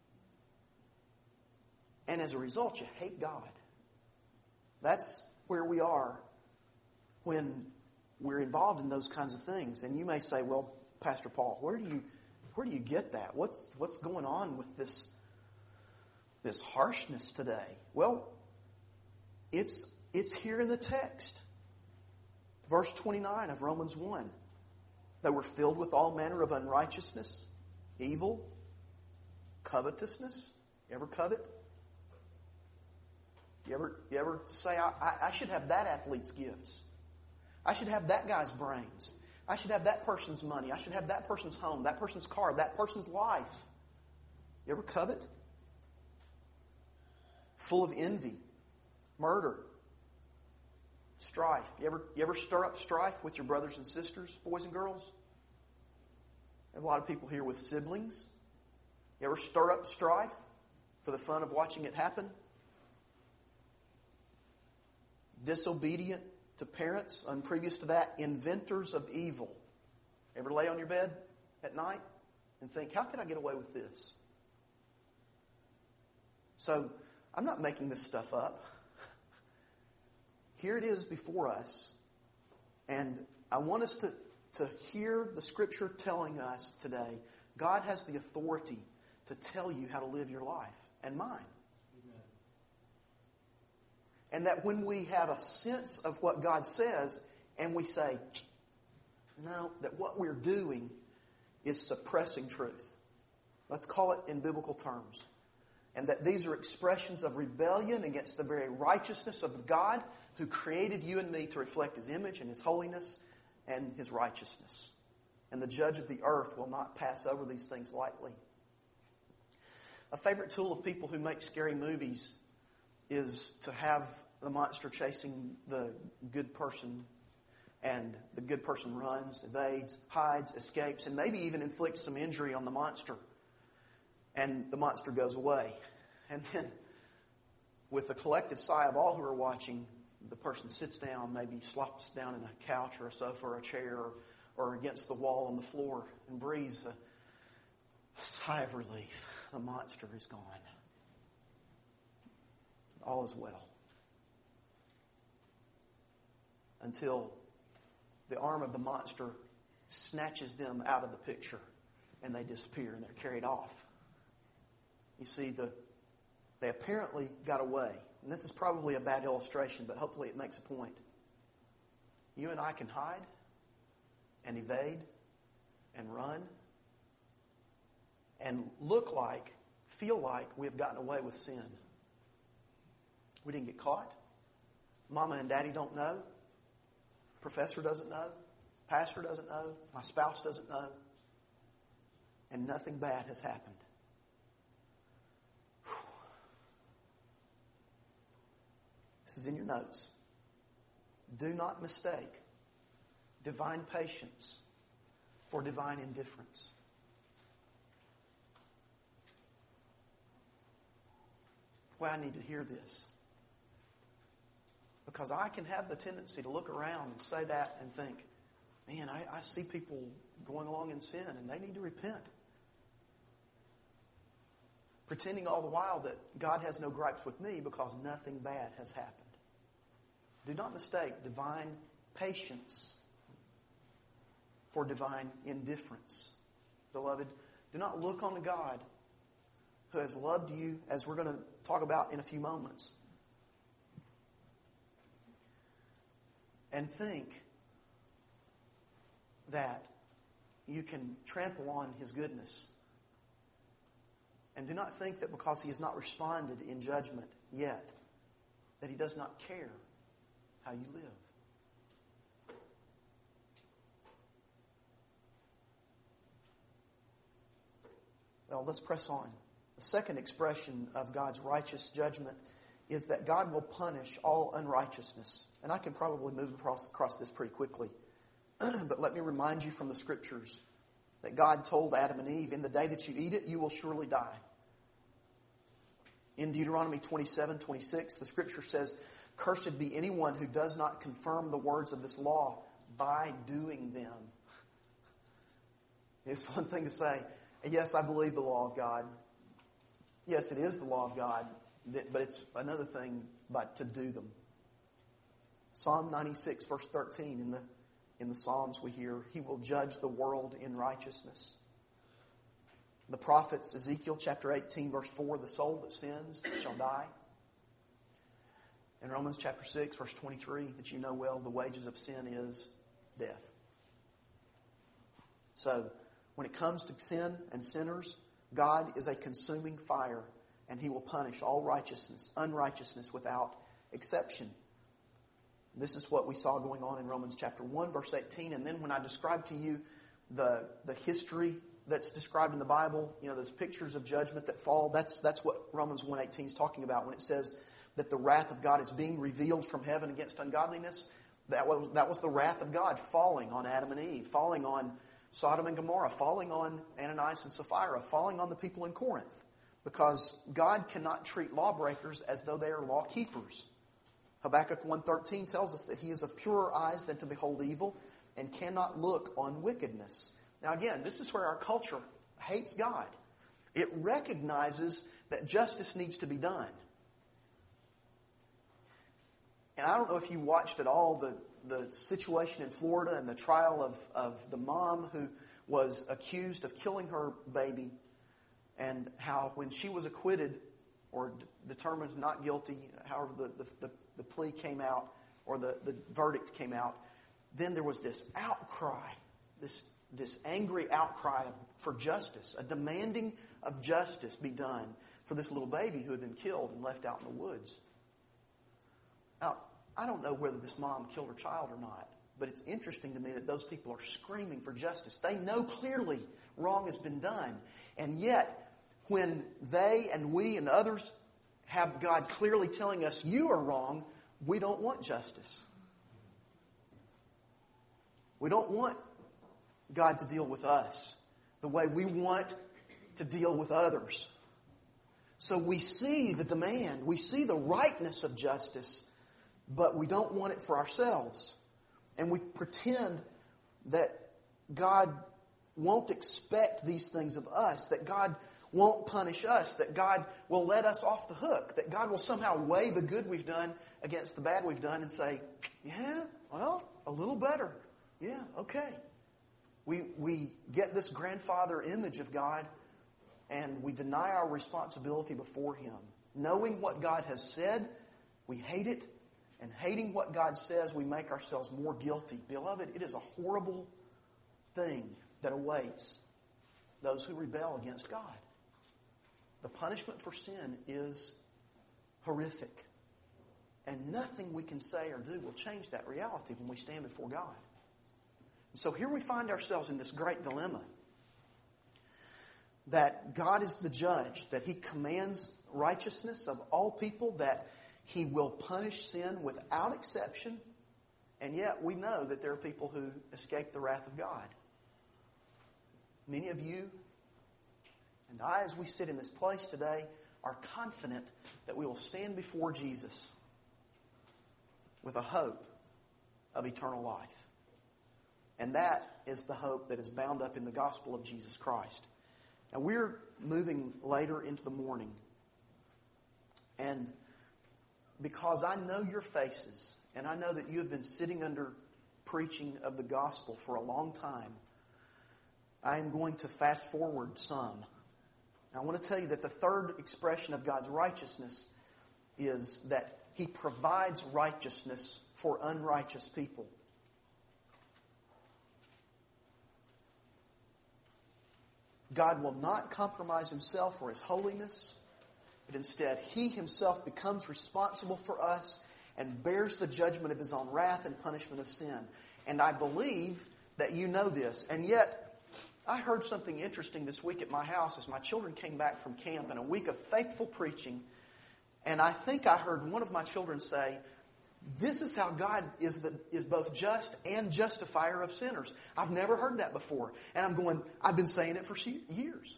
And as a result, you hate God. That's where we are when we're involved in those kinds of things. And you may say, well, Pastor Paul, where do you where do you get that? What's what's going on with this, this harshness today? Well, it's it's here in the text. Verse twenty-nine of Romans one. They were filled with all manner of unrighteousness, evil, covetousness. You ever covet? You ever, you ever say, I, I, I should have that athlete's gifts. I should have that guy's brains. I should have that person's money. I should have that person's home, that person's car, that person's life. You ever covet? Full of envy, murder, strife. You ever, you ever stir up strife with your brothers and sisters, boys and girls? I have a lot of people here with siblings. You ever stir up strife for the fun of watching it happen? Disobedient to parents, and previous to that, inventors of evil. Ever lay on your bed at night and think, how can I get away with this? So, I'm not making this stuff up. Here it is before us. And I want us to, to hear the Scripture telling us today, God has the authority to tell you how to live your life and mine. And that when we have a sense of what God says and we say, no, that what we're doing is suppressing truth. Let's call it in biblical terms. And that these are expressions of rebellion against the very righteousness of God who created you and me to reflect His image and His holiness and His righteousness. And the judge of the earth will not pass over these things lightly. A favorite tool of people who make scary movies is to have the monster chasing the good person, and the good person runs, evades, hides, escapes, and maybe even inflicts some injury on the monster. And the monster goes away. And then, with the collective sigh of all who are watching, the person sits down, maybe slops down in a couch or a sofa or a chair or, or against the wall on the floor and breathes a sigh of relief. The monster is gone. All is well. Until the arm of the monster snatches them out of the picture and they disappear and they're carried off. You see, the they apparently got away. And this is probably a bad illustration, but hopefully it makes a point. You and I can hide and evade and run and look like, feel like we have gotten away with sin. We didn't get caught. Mama and Daddy don't know. Professor doesn't know. Pastor doesn't know. My spouse doesn't know. And nothing bad has happened. Whew. This is in your notes. Do not mistake divine patience for divine indifference. Boy, I need to hear this. Because I can have the tendency to look around and say that and think, man, I, I see people going along in sin and they need to repent. Pretending all the while that God has no gripes with me because nothing bad has happened. Do not mistake divine patience for divine indifference. Beloved, do not look on a God who has loved you, as we're going to talk about in a few moments, and think that you can trample on His goodness. And do not think that because He has not responded in judgment yet, that He does not care how you live. Well, let's press on. The second expression of God's righteous judgment is that God will punish all unrighteousness. And I can probably move across, across this pretty quickly. But let me remind you from the Scriptures that God told Adam and Eve, in the day that you eat it, you will surely die. In Deuteronomy twenty-seven twenty-six, the Scripture says, cursed be anyone who does not confirm the words of this law by doing them. It's one thing to say, yes, I believe the law of God. Yes, it is the law of God, but it's another thing but to do them. Psalm ninety-six, verse thirteen, in the, in the Psalms we hear, He will judge the world in righteousness. The prophets, Ezekiel chapter eighteen, verse four, the soul that sins shall die. In Romans chapter six, verse twenty-three, that you know well, the wages of sin is death. So, when it comes to sin and sinners, God is a consuming fire, and He will punish all righteousness, unrighteousness without exception. This is what we saw going on in Romans chapter one, verse eighteen. And then when I described to you the, the history that's described in the Bible, you know, those pictures of judgment that fall, that's, that's what Romans one eighteen is talking about when it says that the wrath of God is being revealed from heaven against ungodliness. That was, that was the wrath of God falling on Adam and Eve, falling on Sodom and Gomorrah, falling on Ananias and Sapphira, falling on the people in Corinth. Because God cannot treat lawbreakers as though they are law keepers. Habakkuk one thirteen tells us that He is of purer eyes than to behold evil and cannot look on wickedness. Now again, this is where our culture hates God. It recognizes that justice needs to be done. And I don't know if you watched at all the, the situation in Florida and the trial of, of the mom who was accused of killing her baby, and how when she was acquitted or d- determined not guilty, however the, the, the, the plea came out or the, the verdict came out, then there was this outcry, this, this angry outcry of, for justice, a demanding of justice be done for this little baby who had been killed and left out in the woods. Now, I don't know whether this mom killed her child or not, but it's interesting to me that those people are screaming for justice. They know clearly wrong has been done. And yet, when they and we and others have God clearly telling us, you are wrong, we don't want justice. We don't want God to deal with us the way we want to deal with others. So we see the demand, we see the rightness of justice, but we don't want it for ourselves. And we pretend that God won't expect these things of us, that God won't punish us, that God will let us off the hook, that God will somehow weigh the good we've done against the bad we've done and say, yeah, well, a little better. Yeah, okay. We, we get this grandfather image of God and we deny our responsibility before Him. Knowing what God has said, we hate it. And hating what God says, we make ourselves more guilty. Beloved, it is a horrible thing that awaits those who rebel against God. The punishment for sin is horrific. And nothing we can say or do will change that reality when we stand before God. So here we find ourselves in this great dilemma. That God is the judge, that He commands righteousness of all people, that He will punish sin without exception, and yet we know that there are people who escape the wrath of God. Many of you and I, as we sit in this place today, are confident that we will stand before Jesus. with a hope of eternal life. And that is the hope that is bound up in the gospel of Jesus Christ. Now we're moving later into the morning. And because I know your faces, and I know that you have been sitting under preaching of the gospel for a long time, I am going to fast forward some. Now, I want to tell you that the third expression of God's righteousness is that He provides righteousness for unrighteous people. God will not compromise Himself or His holiness, but instead He Himself becomes responsible for us and bears the judgment of His own wrath and punishment of sin. And I believe that you know this. And yet, I heard something interesting this week at my house as my children came back from camp and a week of faithful preaching. And I think I heard one of my children say, this is how God is the, is both just and justifier of sinners. I've never heard that before. And I'm going, I've been saying it for years.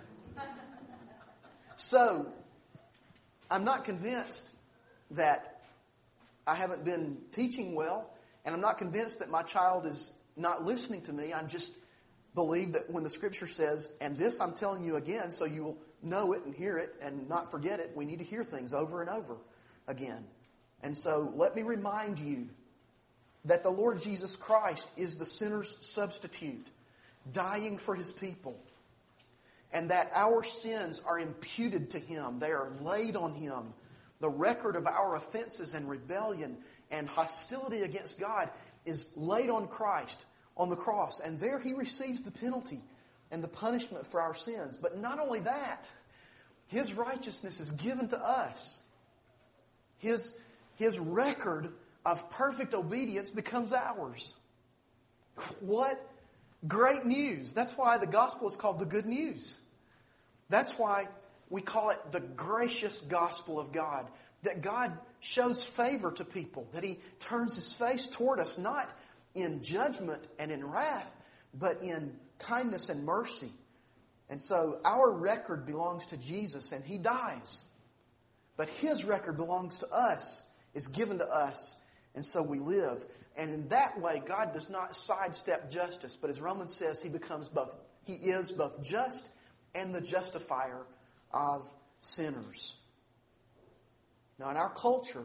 So, I'm not convinced that I haven't been teaching well. And I'm not convinced that my child is not listening to me. I'm just believe that when the Scripture says, and this I'm telling you again so you will know it and hear it and not forget it, we need to hear things over and over again. And so let me remind you that the Lord Jesus Christ is the sinner's substitute, dying for His people. And that our sins are imputed to Him. They are laid on Him. The record of our offenses and rebellion and hostility against God is laid on Christ on the cross. And there He receives the penalty and the punishment for our sins. But not only that, His righteousness is given to us. His, His record of perfect obedience becomes ours. What great news. That's why the gospel is called the good news. That's why we call it the gracious gospel of God. That God shows favor to people. That He turns His face toward us, not in judgment and in wrath, but in kindness and mercy. And so our record belongs to Jesus and He dies. But His record belongs to us, is given to us, and so we live. And in that way, God does not sidestep justice, but as Romans says, He becomes both, He is both just and the justifier of sinners. Now, in our culture,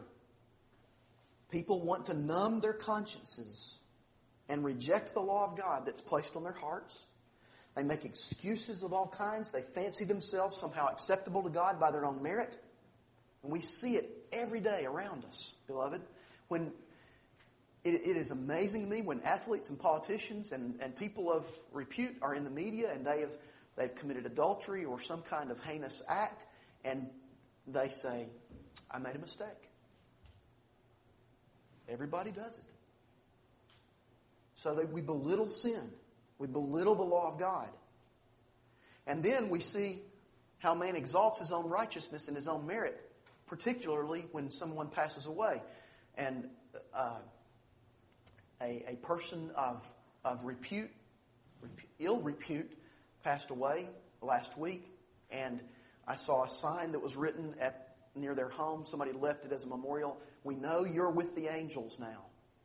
people want to numb their consciences and reject the law of God that's placed on their hearts. They make excuses of all kinds. They fancy themselves somehow acceptable to God by their own merit. And we see it every day around us, beloved. When it, it is amazing to me when athletes and politicians and, and people of repute are in the media and they have they've committed adultery or some kind of heinous act, and they say, I made a mistake. Everybody does it. So that we belittle sin. We belittle the law of God. And then we see how man exalts his own righteousness and his own merit, particularly when someone passes away. And uh, a, a person of, of repute, repute, ill repute, passed away last week. And I saw a sign that was written at near their home. Somebody left it as a memorial. We know you're with the angels now.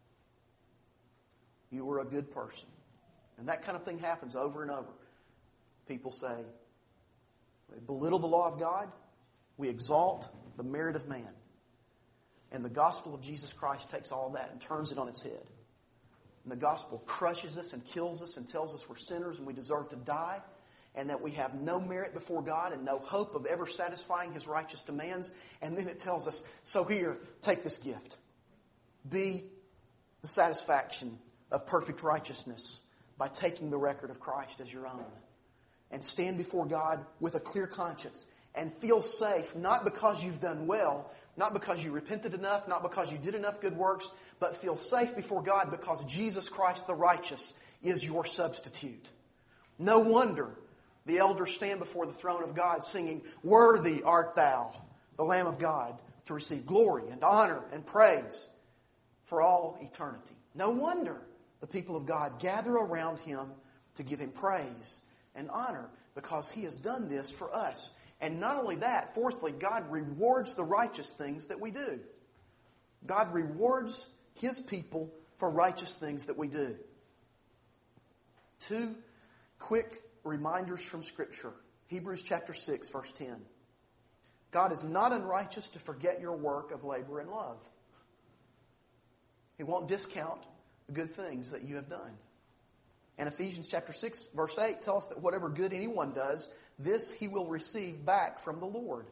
You were a good person. And that kind of thing happens over and over. People say, we belittle the law of God. We exalt the merit of man. And the gospel of Jesus Christ takes all that and turns it on its head. And the gospel crushes us and kills us and tells us we're sinners and we deserve to die. And that we have no merit before God and no hope of ever satisfying His righteous demands. And then it tells us, so here, take this gift. Be the satisfaction of perfect righteousness by taking the record of Christ as your own. And stand before God with a clear conscience and feel safe, not because you've done well, not because you repented enough, not because you did enough good works, but feel safe before God because Jesus Christ the righteous is your substitute. No wonder the elders stand before the throne of God singing, worthy art thou, the Lamb of God, to receive glory and honor and praise for all eternity. No wonder the people of God gather around Him to give Him praise and honor because He has done this for us. And not only that, fourthly, God rewards the righteous things that we do. God rewards His people for righteous things that we do. Two quick reminders from Scripture. Hebrews chapter six, verse ten. God is not unrighteous to forget your work of labor and love. He won't discount the good things that you have done. And Ephesians chapter six, verse eight tells us that whatever good anyone does, this he will receive back from the Lord.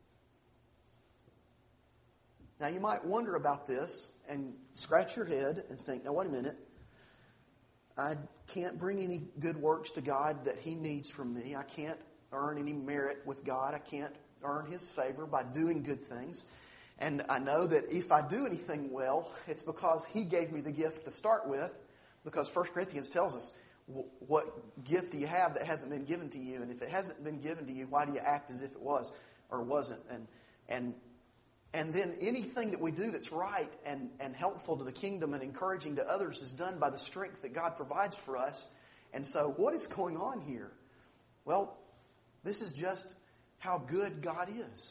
Now you might wonder about this and scratch your head and think, now wait a minute. I can't bring any good works to God that He needs from me. I can't earn any merit with God. I can't earn His favor by doing good things. And I know that if I do anything well, it's because He gave me the gift to start with. Because First Corinthians tells us, what gift do you have that hasn't been given to you? And if it hasn't been given to you, why do you act as if it was or wasn't? And and and then anything that we do that's right and, and helpful to the kingdom and encouraging to others is done by the strength that God provides for us. And so what is going on here? Well, this is just how good God is.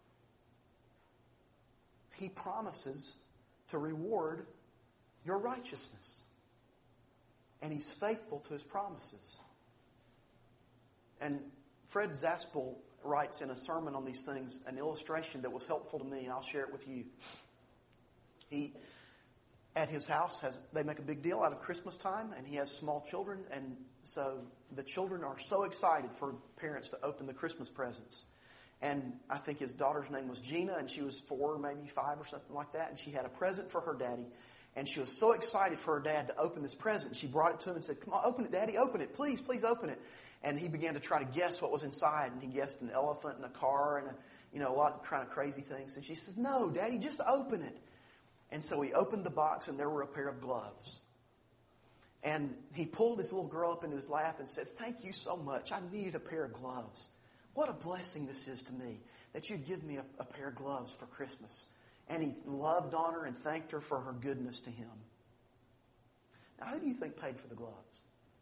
He promises to reward your righteousness. And He's faithful to His promises. And Fred Zaspel writes in a sermon on these things an illustration that was helpful to me, and I'll share it with you. He, at his house, has they make a big deal out of Christmas time, and he has small children, and so the children are so excited for parents to open the Christmas presents. And I think his daughter's name was Gina, and she was four, maybe five or something like that, and she had a present for her daddy. And she was so excited for her dad to open this present. She brought it to him and said, "Come on, open it, Daddy, open it. Please, please open it." And he began to try to guess what was inside. And he guessed an elephant and a car and, a, you know, a lot of kind of crazy things. And she says, "No, Daddy, just open it." And so he opened the box, and there were a pair of gloves. And he pulled his little girl up into his lap and said, "Thank you so much. I needed a pair of gloves. What a blessing this is to me that you'd give me a, a pair of gloves for Christmas." And he loved on her and thanked her for her goodness to him. Now, who do you think paid for the gloves?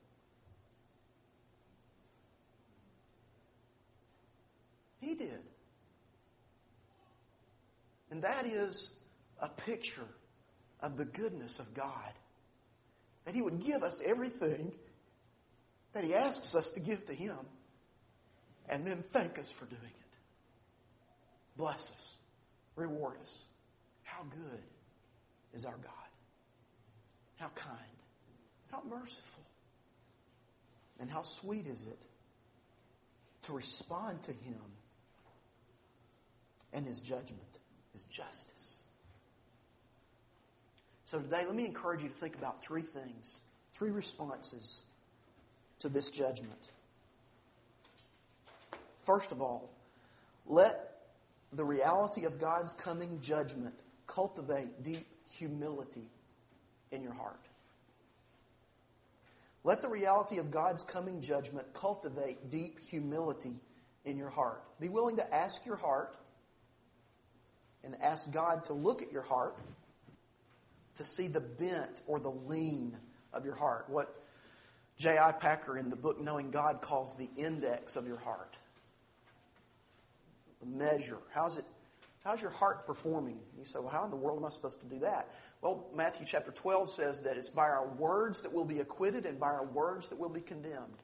He did. And that is a picture of the goodness of God. That He would give us everything that He asks us to give to Him and then thank us for doing it. Bless us. Reward us. How good is our God? How kind. How merciful. And how sweet is it to respond to Him and His judgment, His justice. So today, let me encourage you to think about three things, three responses to this judgment. First of all, let the reality of God's coming judgment cultivate deep humility in your heart. Let the reality of God's coming judgment cultivate deep humility in your heart. Be willing to ask your heart and ask God to look at your heart to see the bent or the lean of your heart. What J I Packer in the book Knowing God calls the index of your heart. The measure. How's it? How's your heart performing? You say, well, how in the world am I supposed to do that? Well, Matthew chapter twelve says that it's by our words that we'll be acquitted and by our words that we'll be condemned.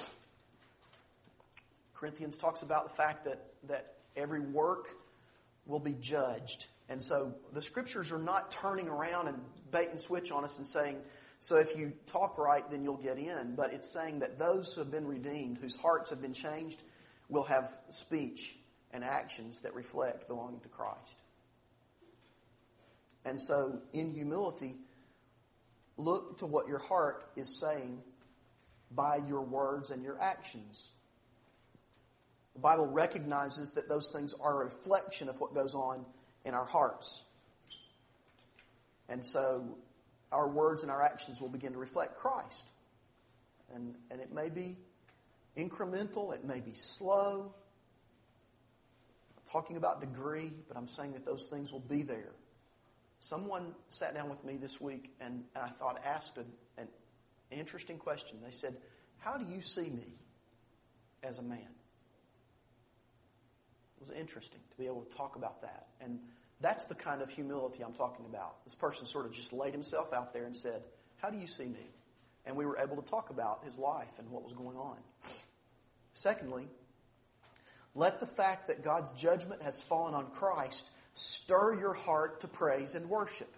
Corinthians talks about the fact that, that every work will be judged. And so the Scriptures are not turning around and bait and switch on us and saying, so if you talk right, then you'll get in. But it's saying that those who have been redeemed, whose hearts have been changed, will have speech and actions that reflect belonging to Christ. And so, in humility, look to what your heart is saying by your words and your actions. The Bible recognizes that those things are a reflection of what goes on in our hearts. And so, our words and our actions will begin to reflect Christ. And, and it may be incremental, it may be slow. Talking about degree, but I'm saying that those things will be there. Someone sat down with me this week and, and I thought asked an, an interesting question. They said, how do you see me as a man? It was interesting to be able to talk about that. And That's the kind of humility I'm talking about. This person sort of just laid himself out there and said, how do you see me? And we were able to talk about his life and what was going on. Secondly, let the fact that God's judgment has fallen on Christ stir your heart to praise and worship.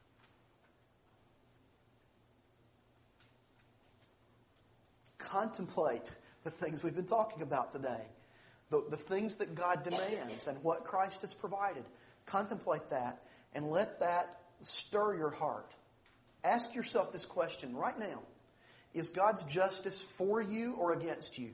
Contemplate the things we've been talking about today. The, the things that God demands and what Christ has provided. Contemplate that and let that stir your heart. Ask yourself this question right now. Is God's justice for you or against you?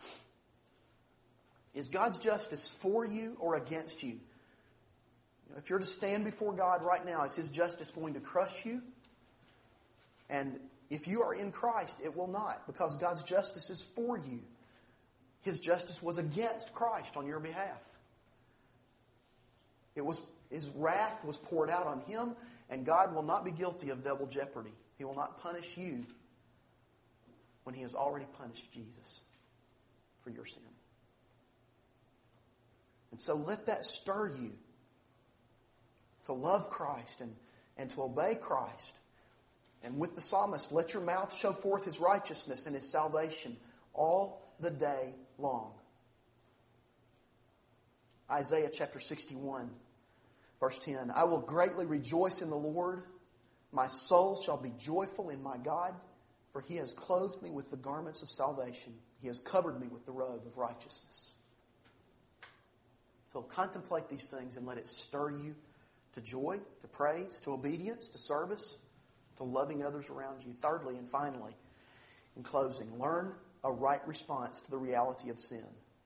Is God's justice for you or against you? If you're to stand before God right now, is His justice going to crush you? And if you are in Christ, it will not, because God's justice is for you. His justice was against Christ on your behalf. It was His wrath was poured out on Him, and God will not be guilty of double jeopardy. He will not punish you when He has already punished Jesus for your sin. And so let that stir you to love Christ and, and to obey Christ. And with the psalmist, let your mouth show forth His righteousness and His salvation all the day long. Isaiah chapter sixty-one, verse ten. I will greatly rejoice in the Lord. My soul shall be joyful in my God, for He has clothed me with the garments of salvation. He has covered me with the robe of righteousness. So contemplate these things and let it stir you to joy, to praise, to obedience, to service, to loving others around you. Thirdly and finally, in closing, learn a right response to the reality of sin.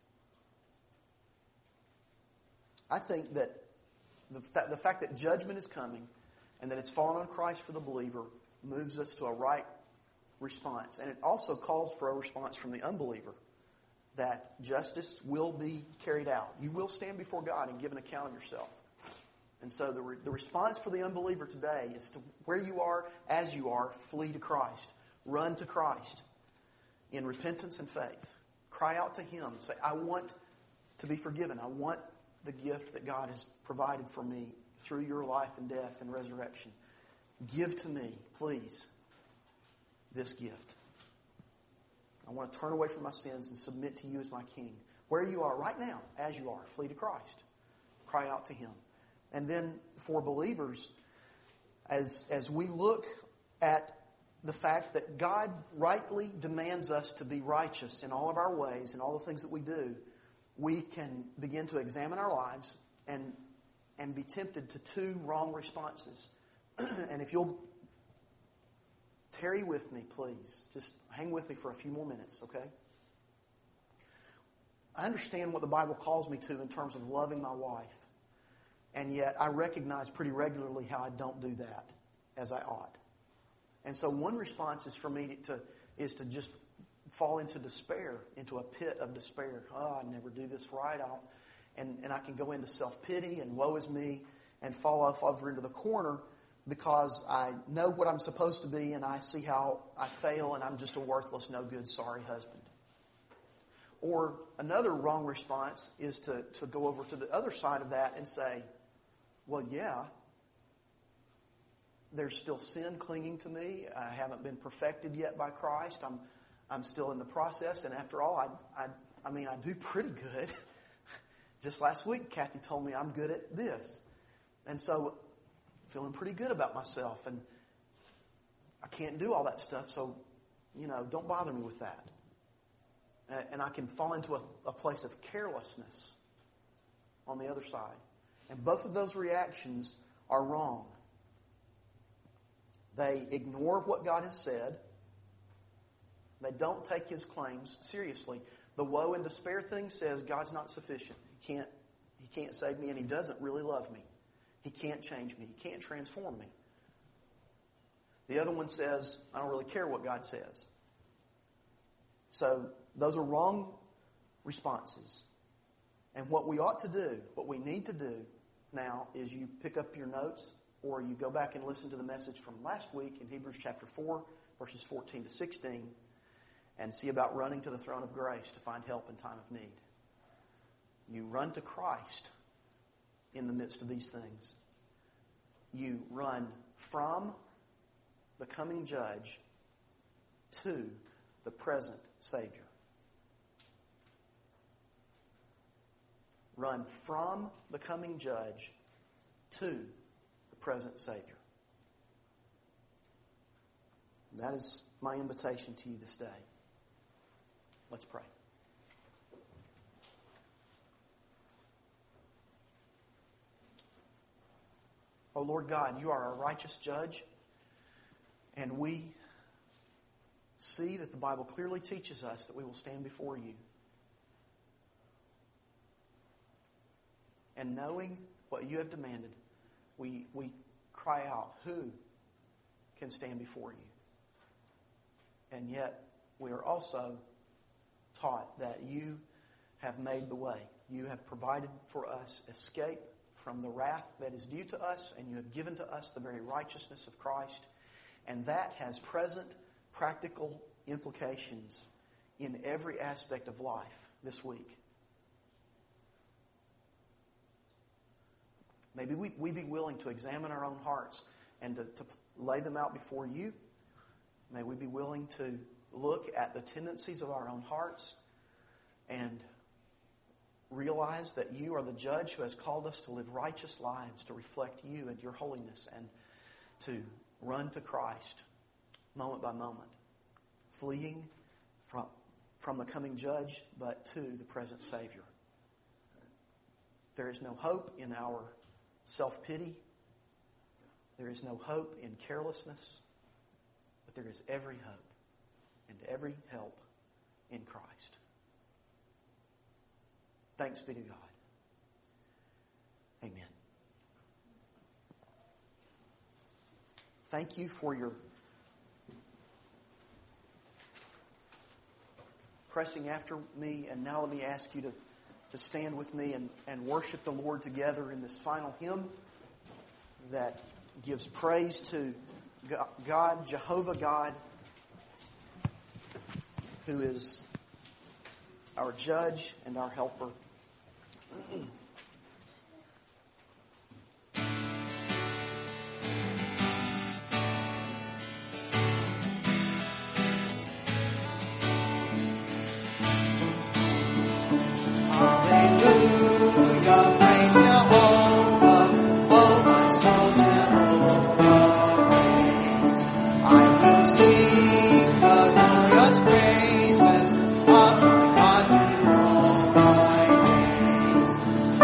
I think that the, the fact that judgment is coming and that it's fallen on Christ for the believer moves us to a right response. And it also calls for a response from the unbeliever, that justice will be carried out. You will stand before God and give an account of yourself. And so the, re- the response for the unbeliever today is to where you are, as you are, flee to Christ. Run to Christ in repentance and faith. Cry out to Him. Say, I want to be forgiven. I want the gift that God has provided for me through your life and death and resurrection. Give to me, please, this gift. I want to turn away from my sins and submit to You as my King. Where you are right now, as you are, flee to Christ. Cry out to Him. And then for believers, as, as we look at the fact that God rightly demands us to be righteous in all of our ways and all the things that we do, we can begin to examine our lives and, and be tempted to two wrong responses. And if you'll tarry with me, please. Just hang with me for a few more minutes, okay? I understand what the Bible calls me to in terms of loving my wife. And yet I recognize pretty regularly how I don't do that as I ought. And so one response is for me to is to just fall into despair, into a pit of despair. Oh, I never do this right. I don't, and, and I can go into self-pity and woe is me and fall off over into the corner because I know what I'm supposed to be and I see how I fail and I'm just a worthless, no good, sorry husband. Or another wrong response is to, to go over to the other side of that and say, well, yeah, there's still sin clinging to me. I haven't been perfected yet by Christ. I'm I'm still in the process. And after all, I, I, I mean, I do pretty good. Just last week, Kathy told me I'm good at this. And so feeling pretty good about myself. And I can't do all that stuff. So, you know, don't bother me with that. And I can fall into a, a place of carelessness on the other side. And both of those reactions are wrong. They ignore what God has said. They don't take His claims seriously. The woe and despair thing says God's not sufficient. He can't, He can't save me and He doesn't really love me. He can't change me. He can't transform me. The other one says, I don't really care what God says. So those are wrong responses. And what we ought to do, what we need to do now is you pick up your notes or you go back and listen to the message from last week in Hebrews chapter four, verses fourteen to sixteen, and see about running to the throne of grace to find help in time of need. You run to Christ in the midst of these things. You run from the coming judge to the present Savior. Run from the coming judge to the present Savior. And that is my invitation to you this day. Let's pray. Oh Lord God, you are a righteous judge, and we see that the Bible clearly teaches us that we will stand before you. And knowing what you have demanded, we, we cry out, who can stand before you? And yet, we are also taught that you have made the way. You have provided for us escape from the wrath that is due to us, and you have given to us the very righteousness of Christ. And that has present practical implications in every aspect of life this week. Maybe we, we be willing to examine our own hearts and to, to lay them out before you. May we be willing to look at the tendencies of our own hearts and realize that you are the judge who has called us to live righteous lives, to reflect you and your holiness, and to run to Christ moment by moment, fleeing from, from the coming judge, but to the present Savior. There is no hope in our self-pity. There is no hope in carelessness. But there is every hope and every help in Christ. Thanks be to God. Amen. Thank you for your pressing after me. And now let me ask you to, to stand with me and, and worship the Lord together in this final hymn that gives praise to God, Jehovah God, who is our judge and our helper. Hallelujah, praise Jehovah, oh my soul, Jehovah praise. I will sing the glorious praises of my God through all my days.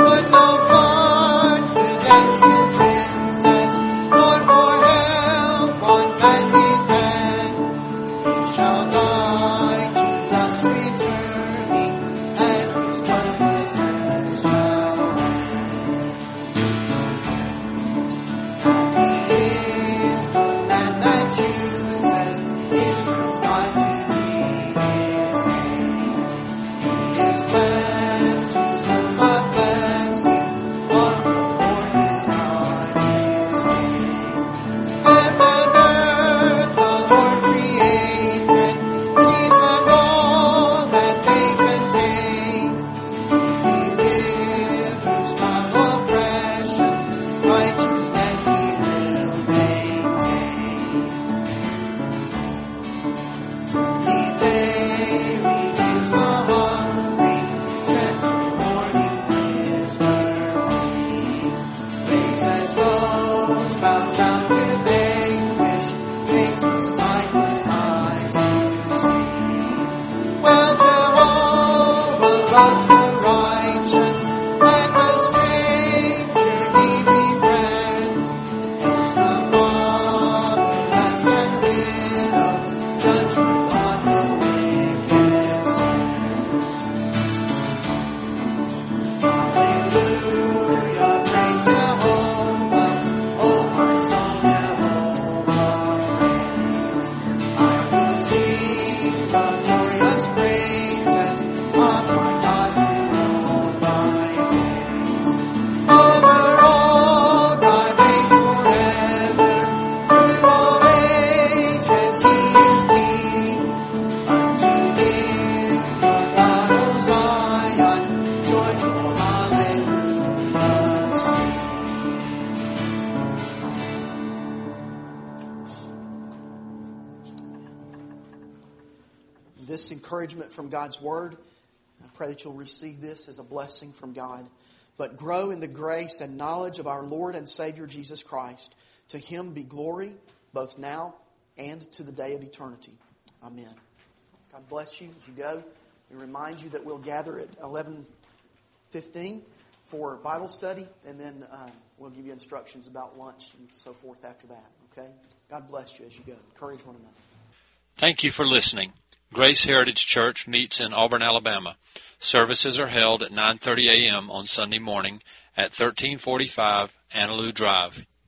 this encouragement from God's Word. I pray that you'll receive this as a blessing from God. But grow in the grace and knowledge of our Lord and Savior Jesus Christ. To Him be glory, both now and to the day of eternity. Amen. God bless you as you go. We remind you that we'll gather at eleven fifteen for Bible study, and then uh, we'll give you instructions about lunch and so forth after that. Okay? God bless you as you go. Encourage one another. Thank you for listening. Grace Heritage Church meets in Auburn, Alabama. Services are held at nine thirty a.m. on Sunday morning at thirteen forty-five Annaloo Drive.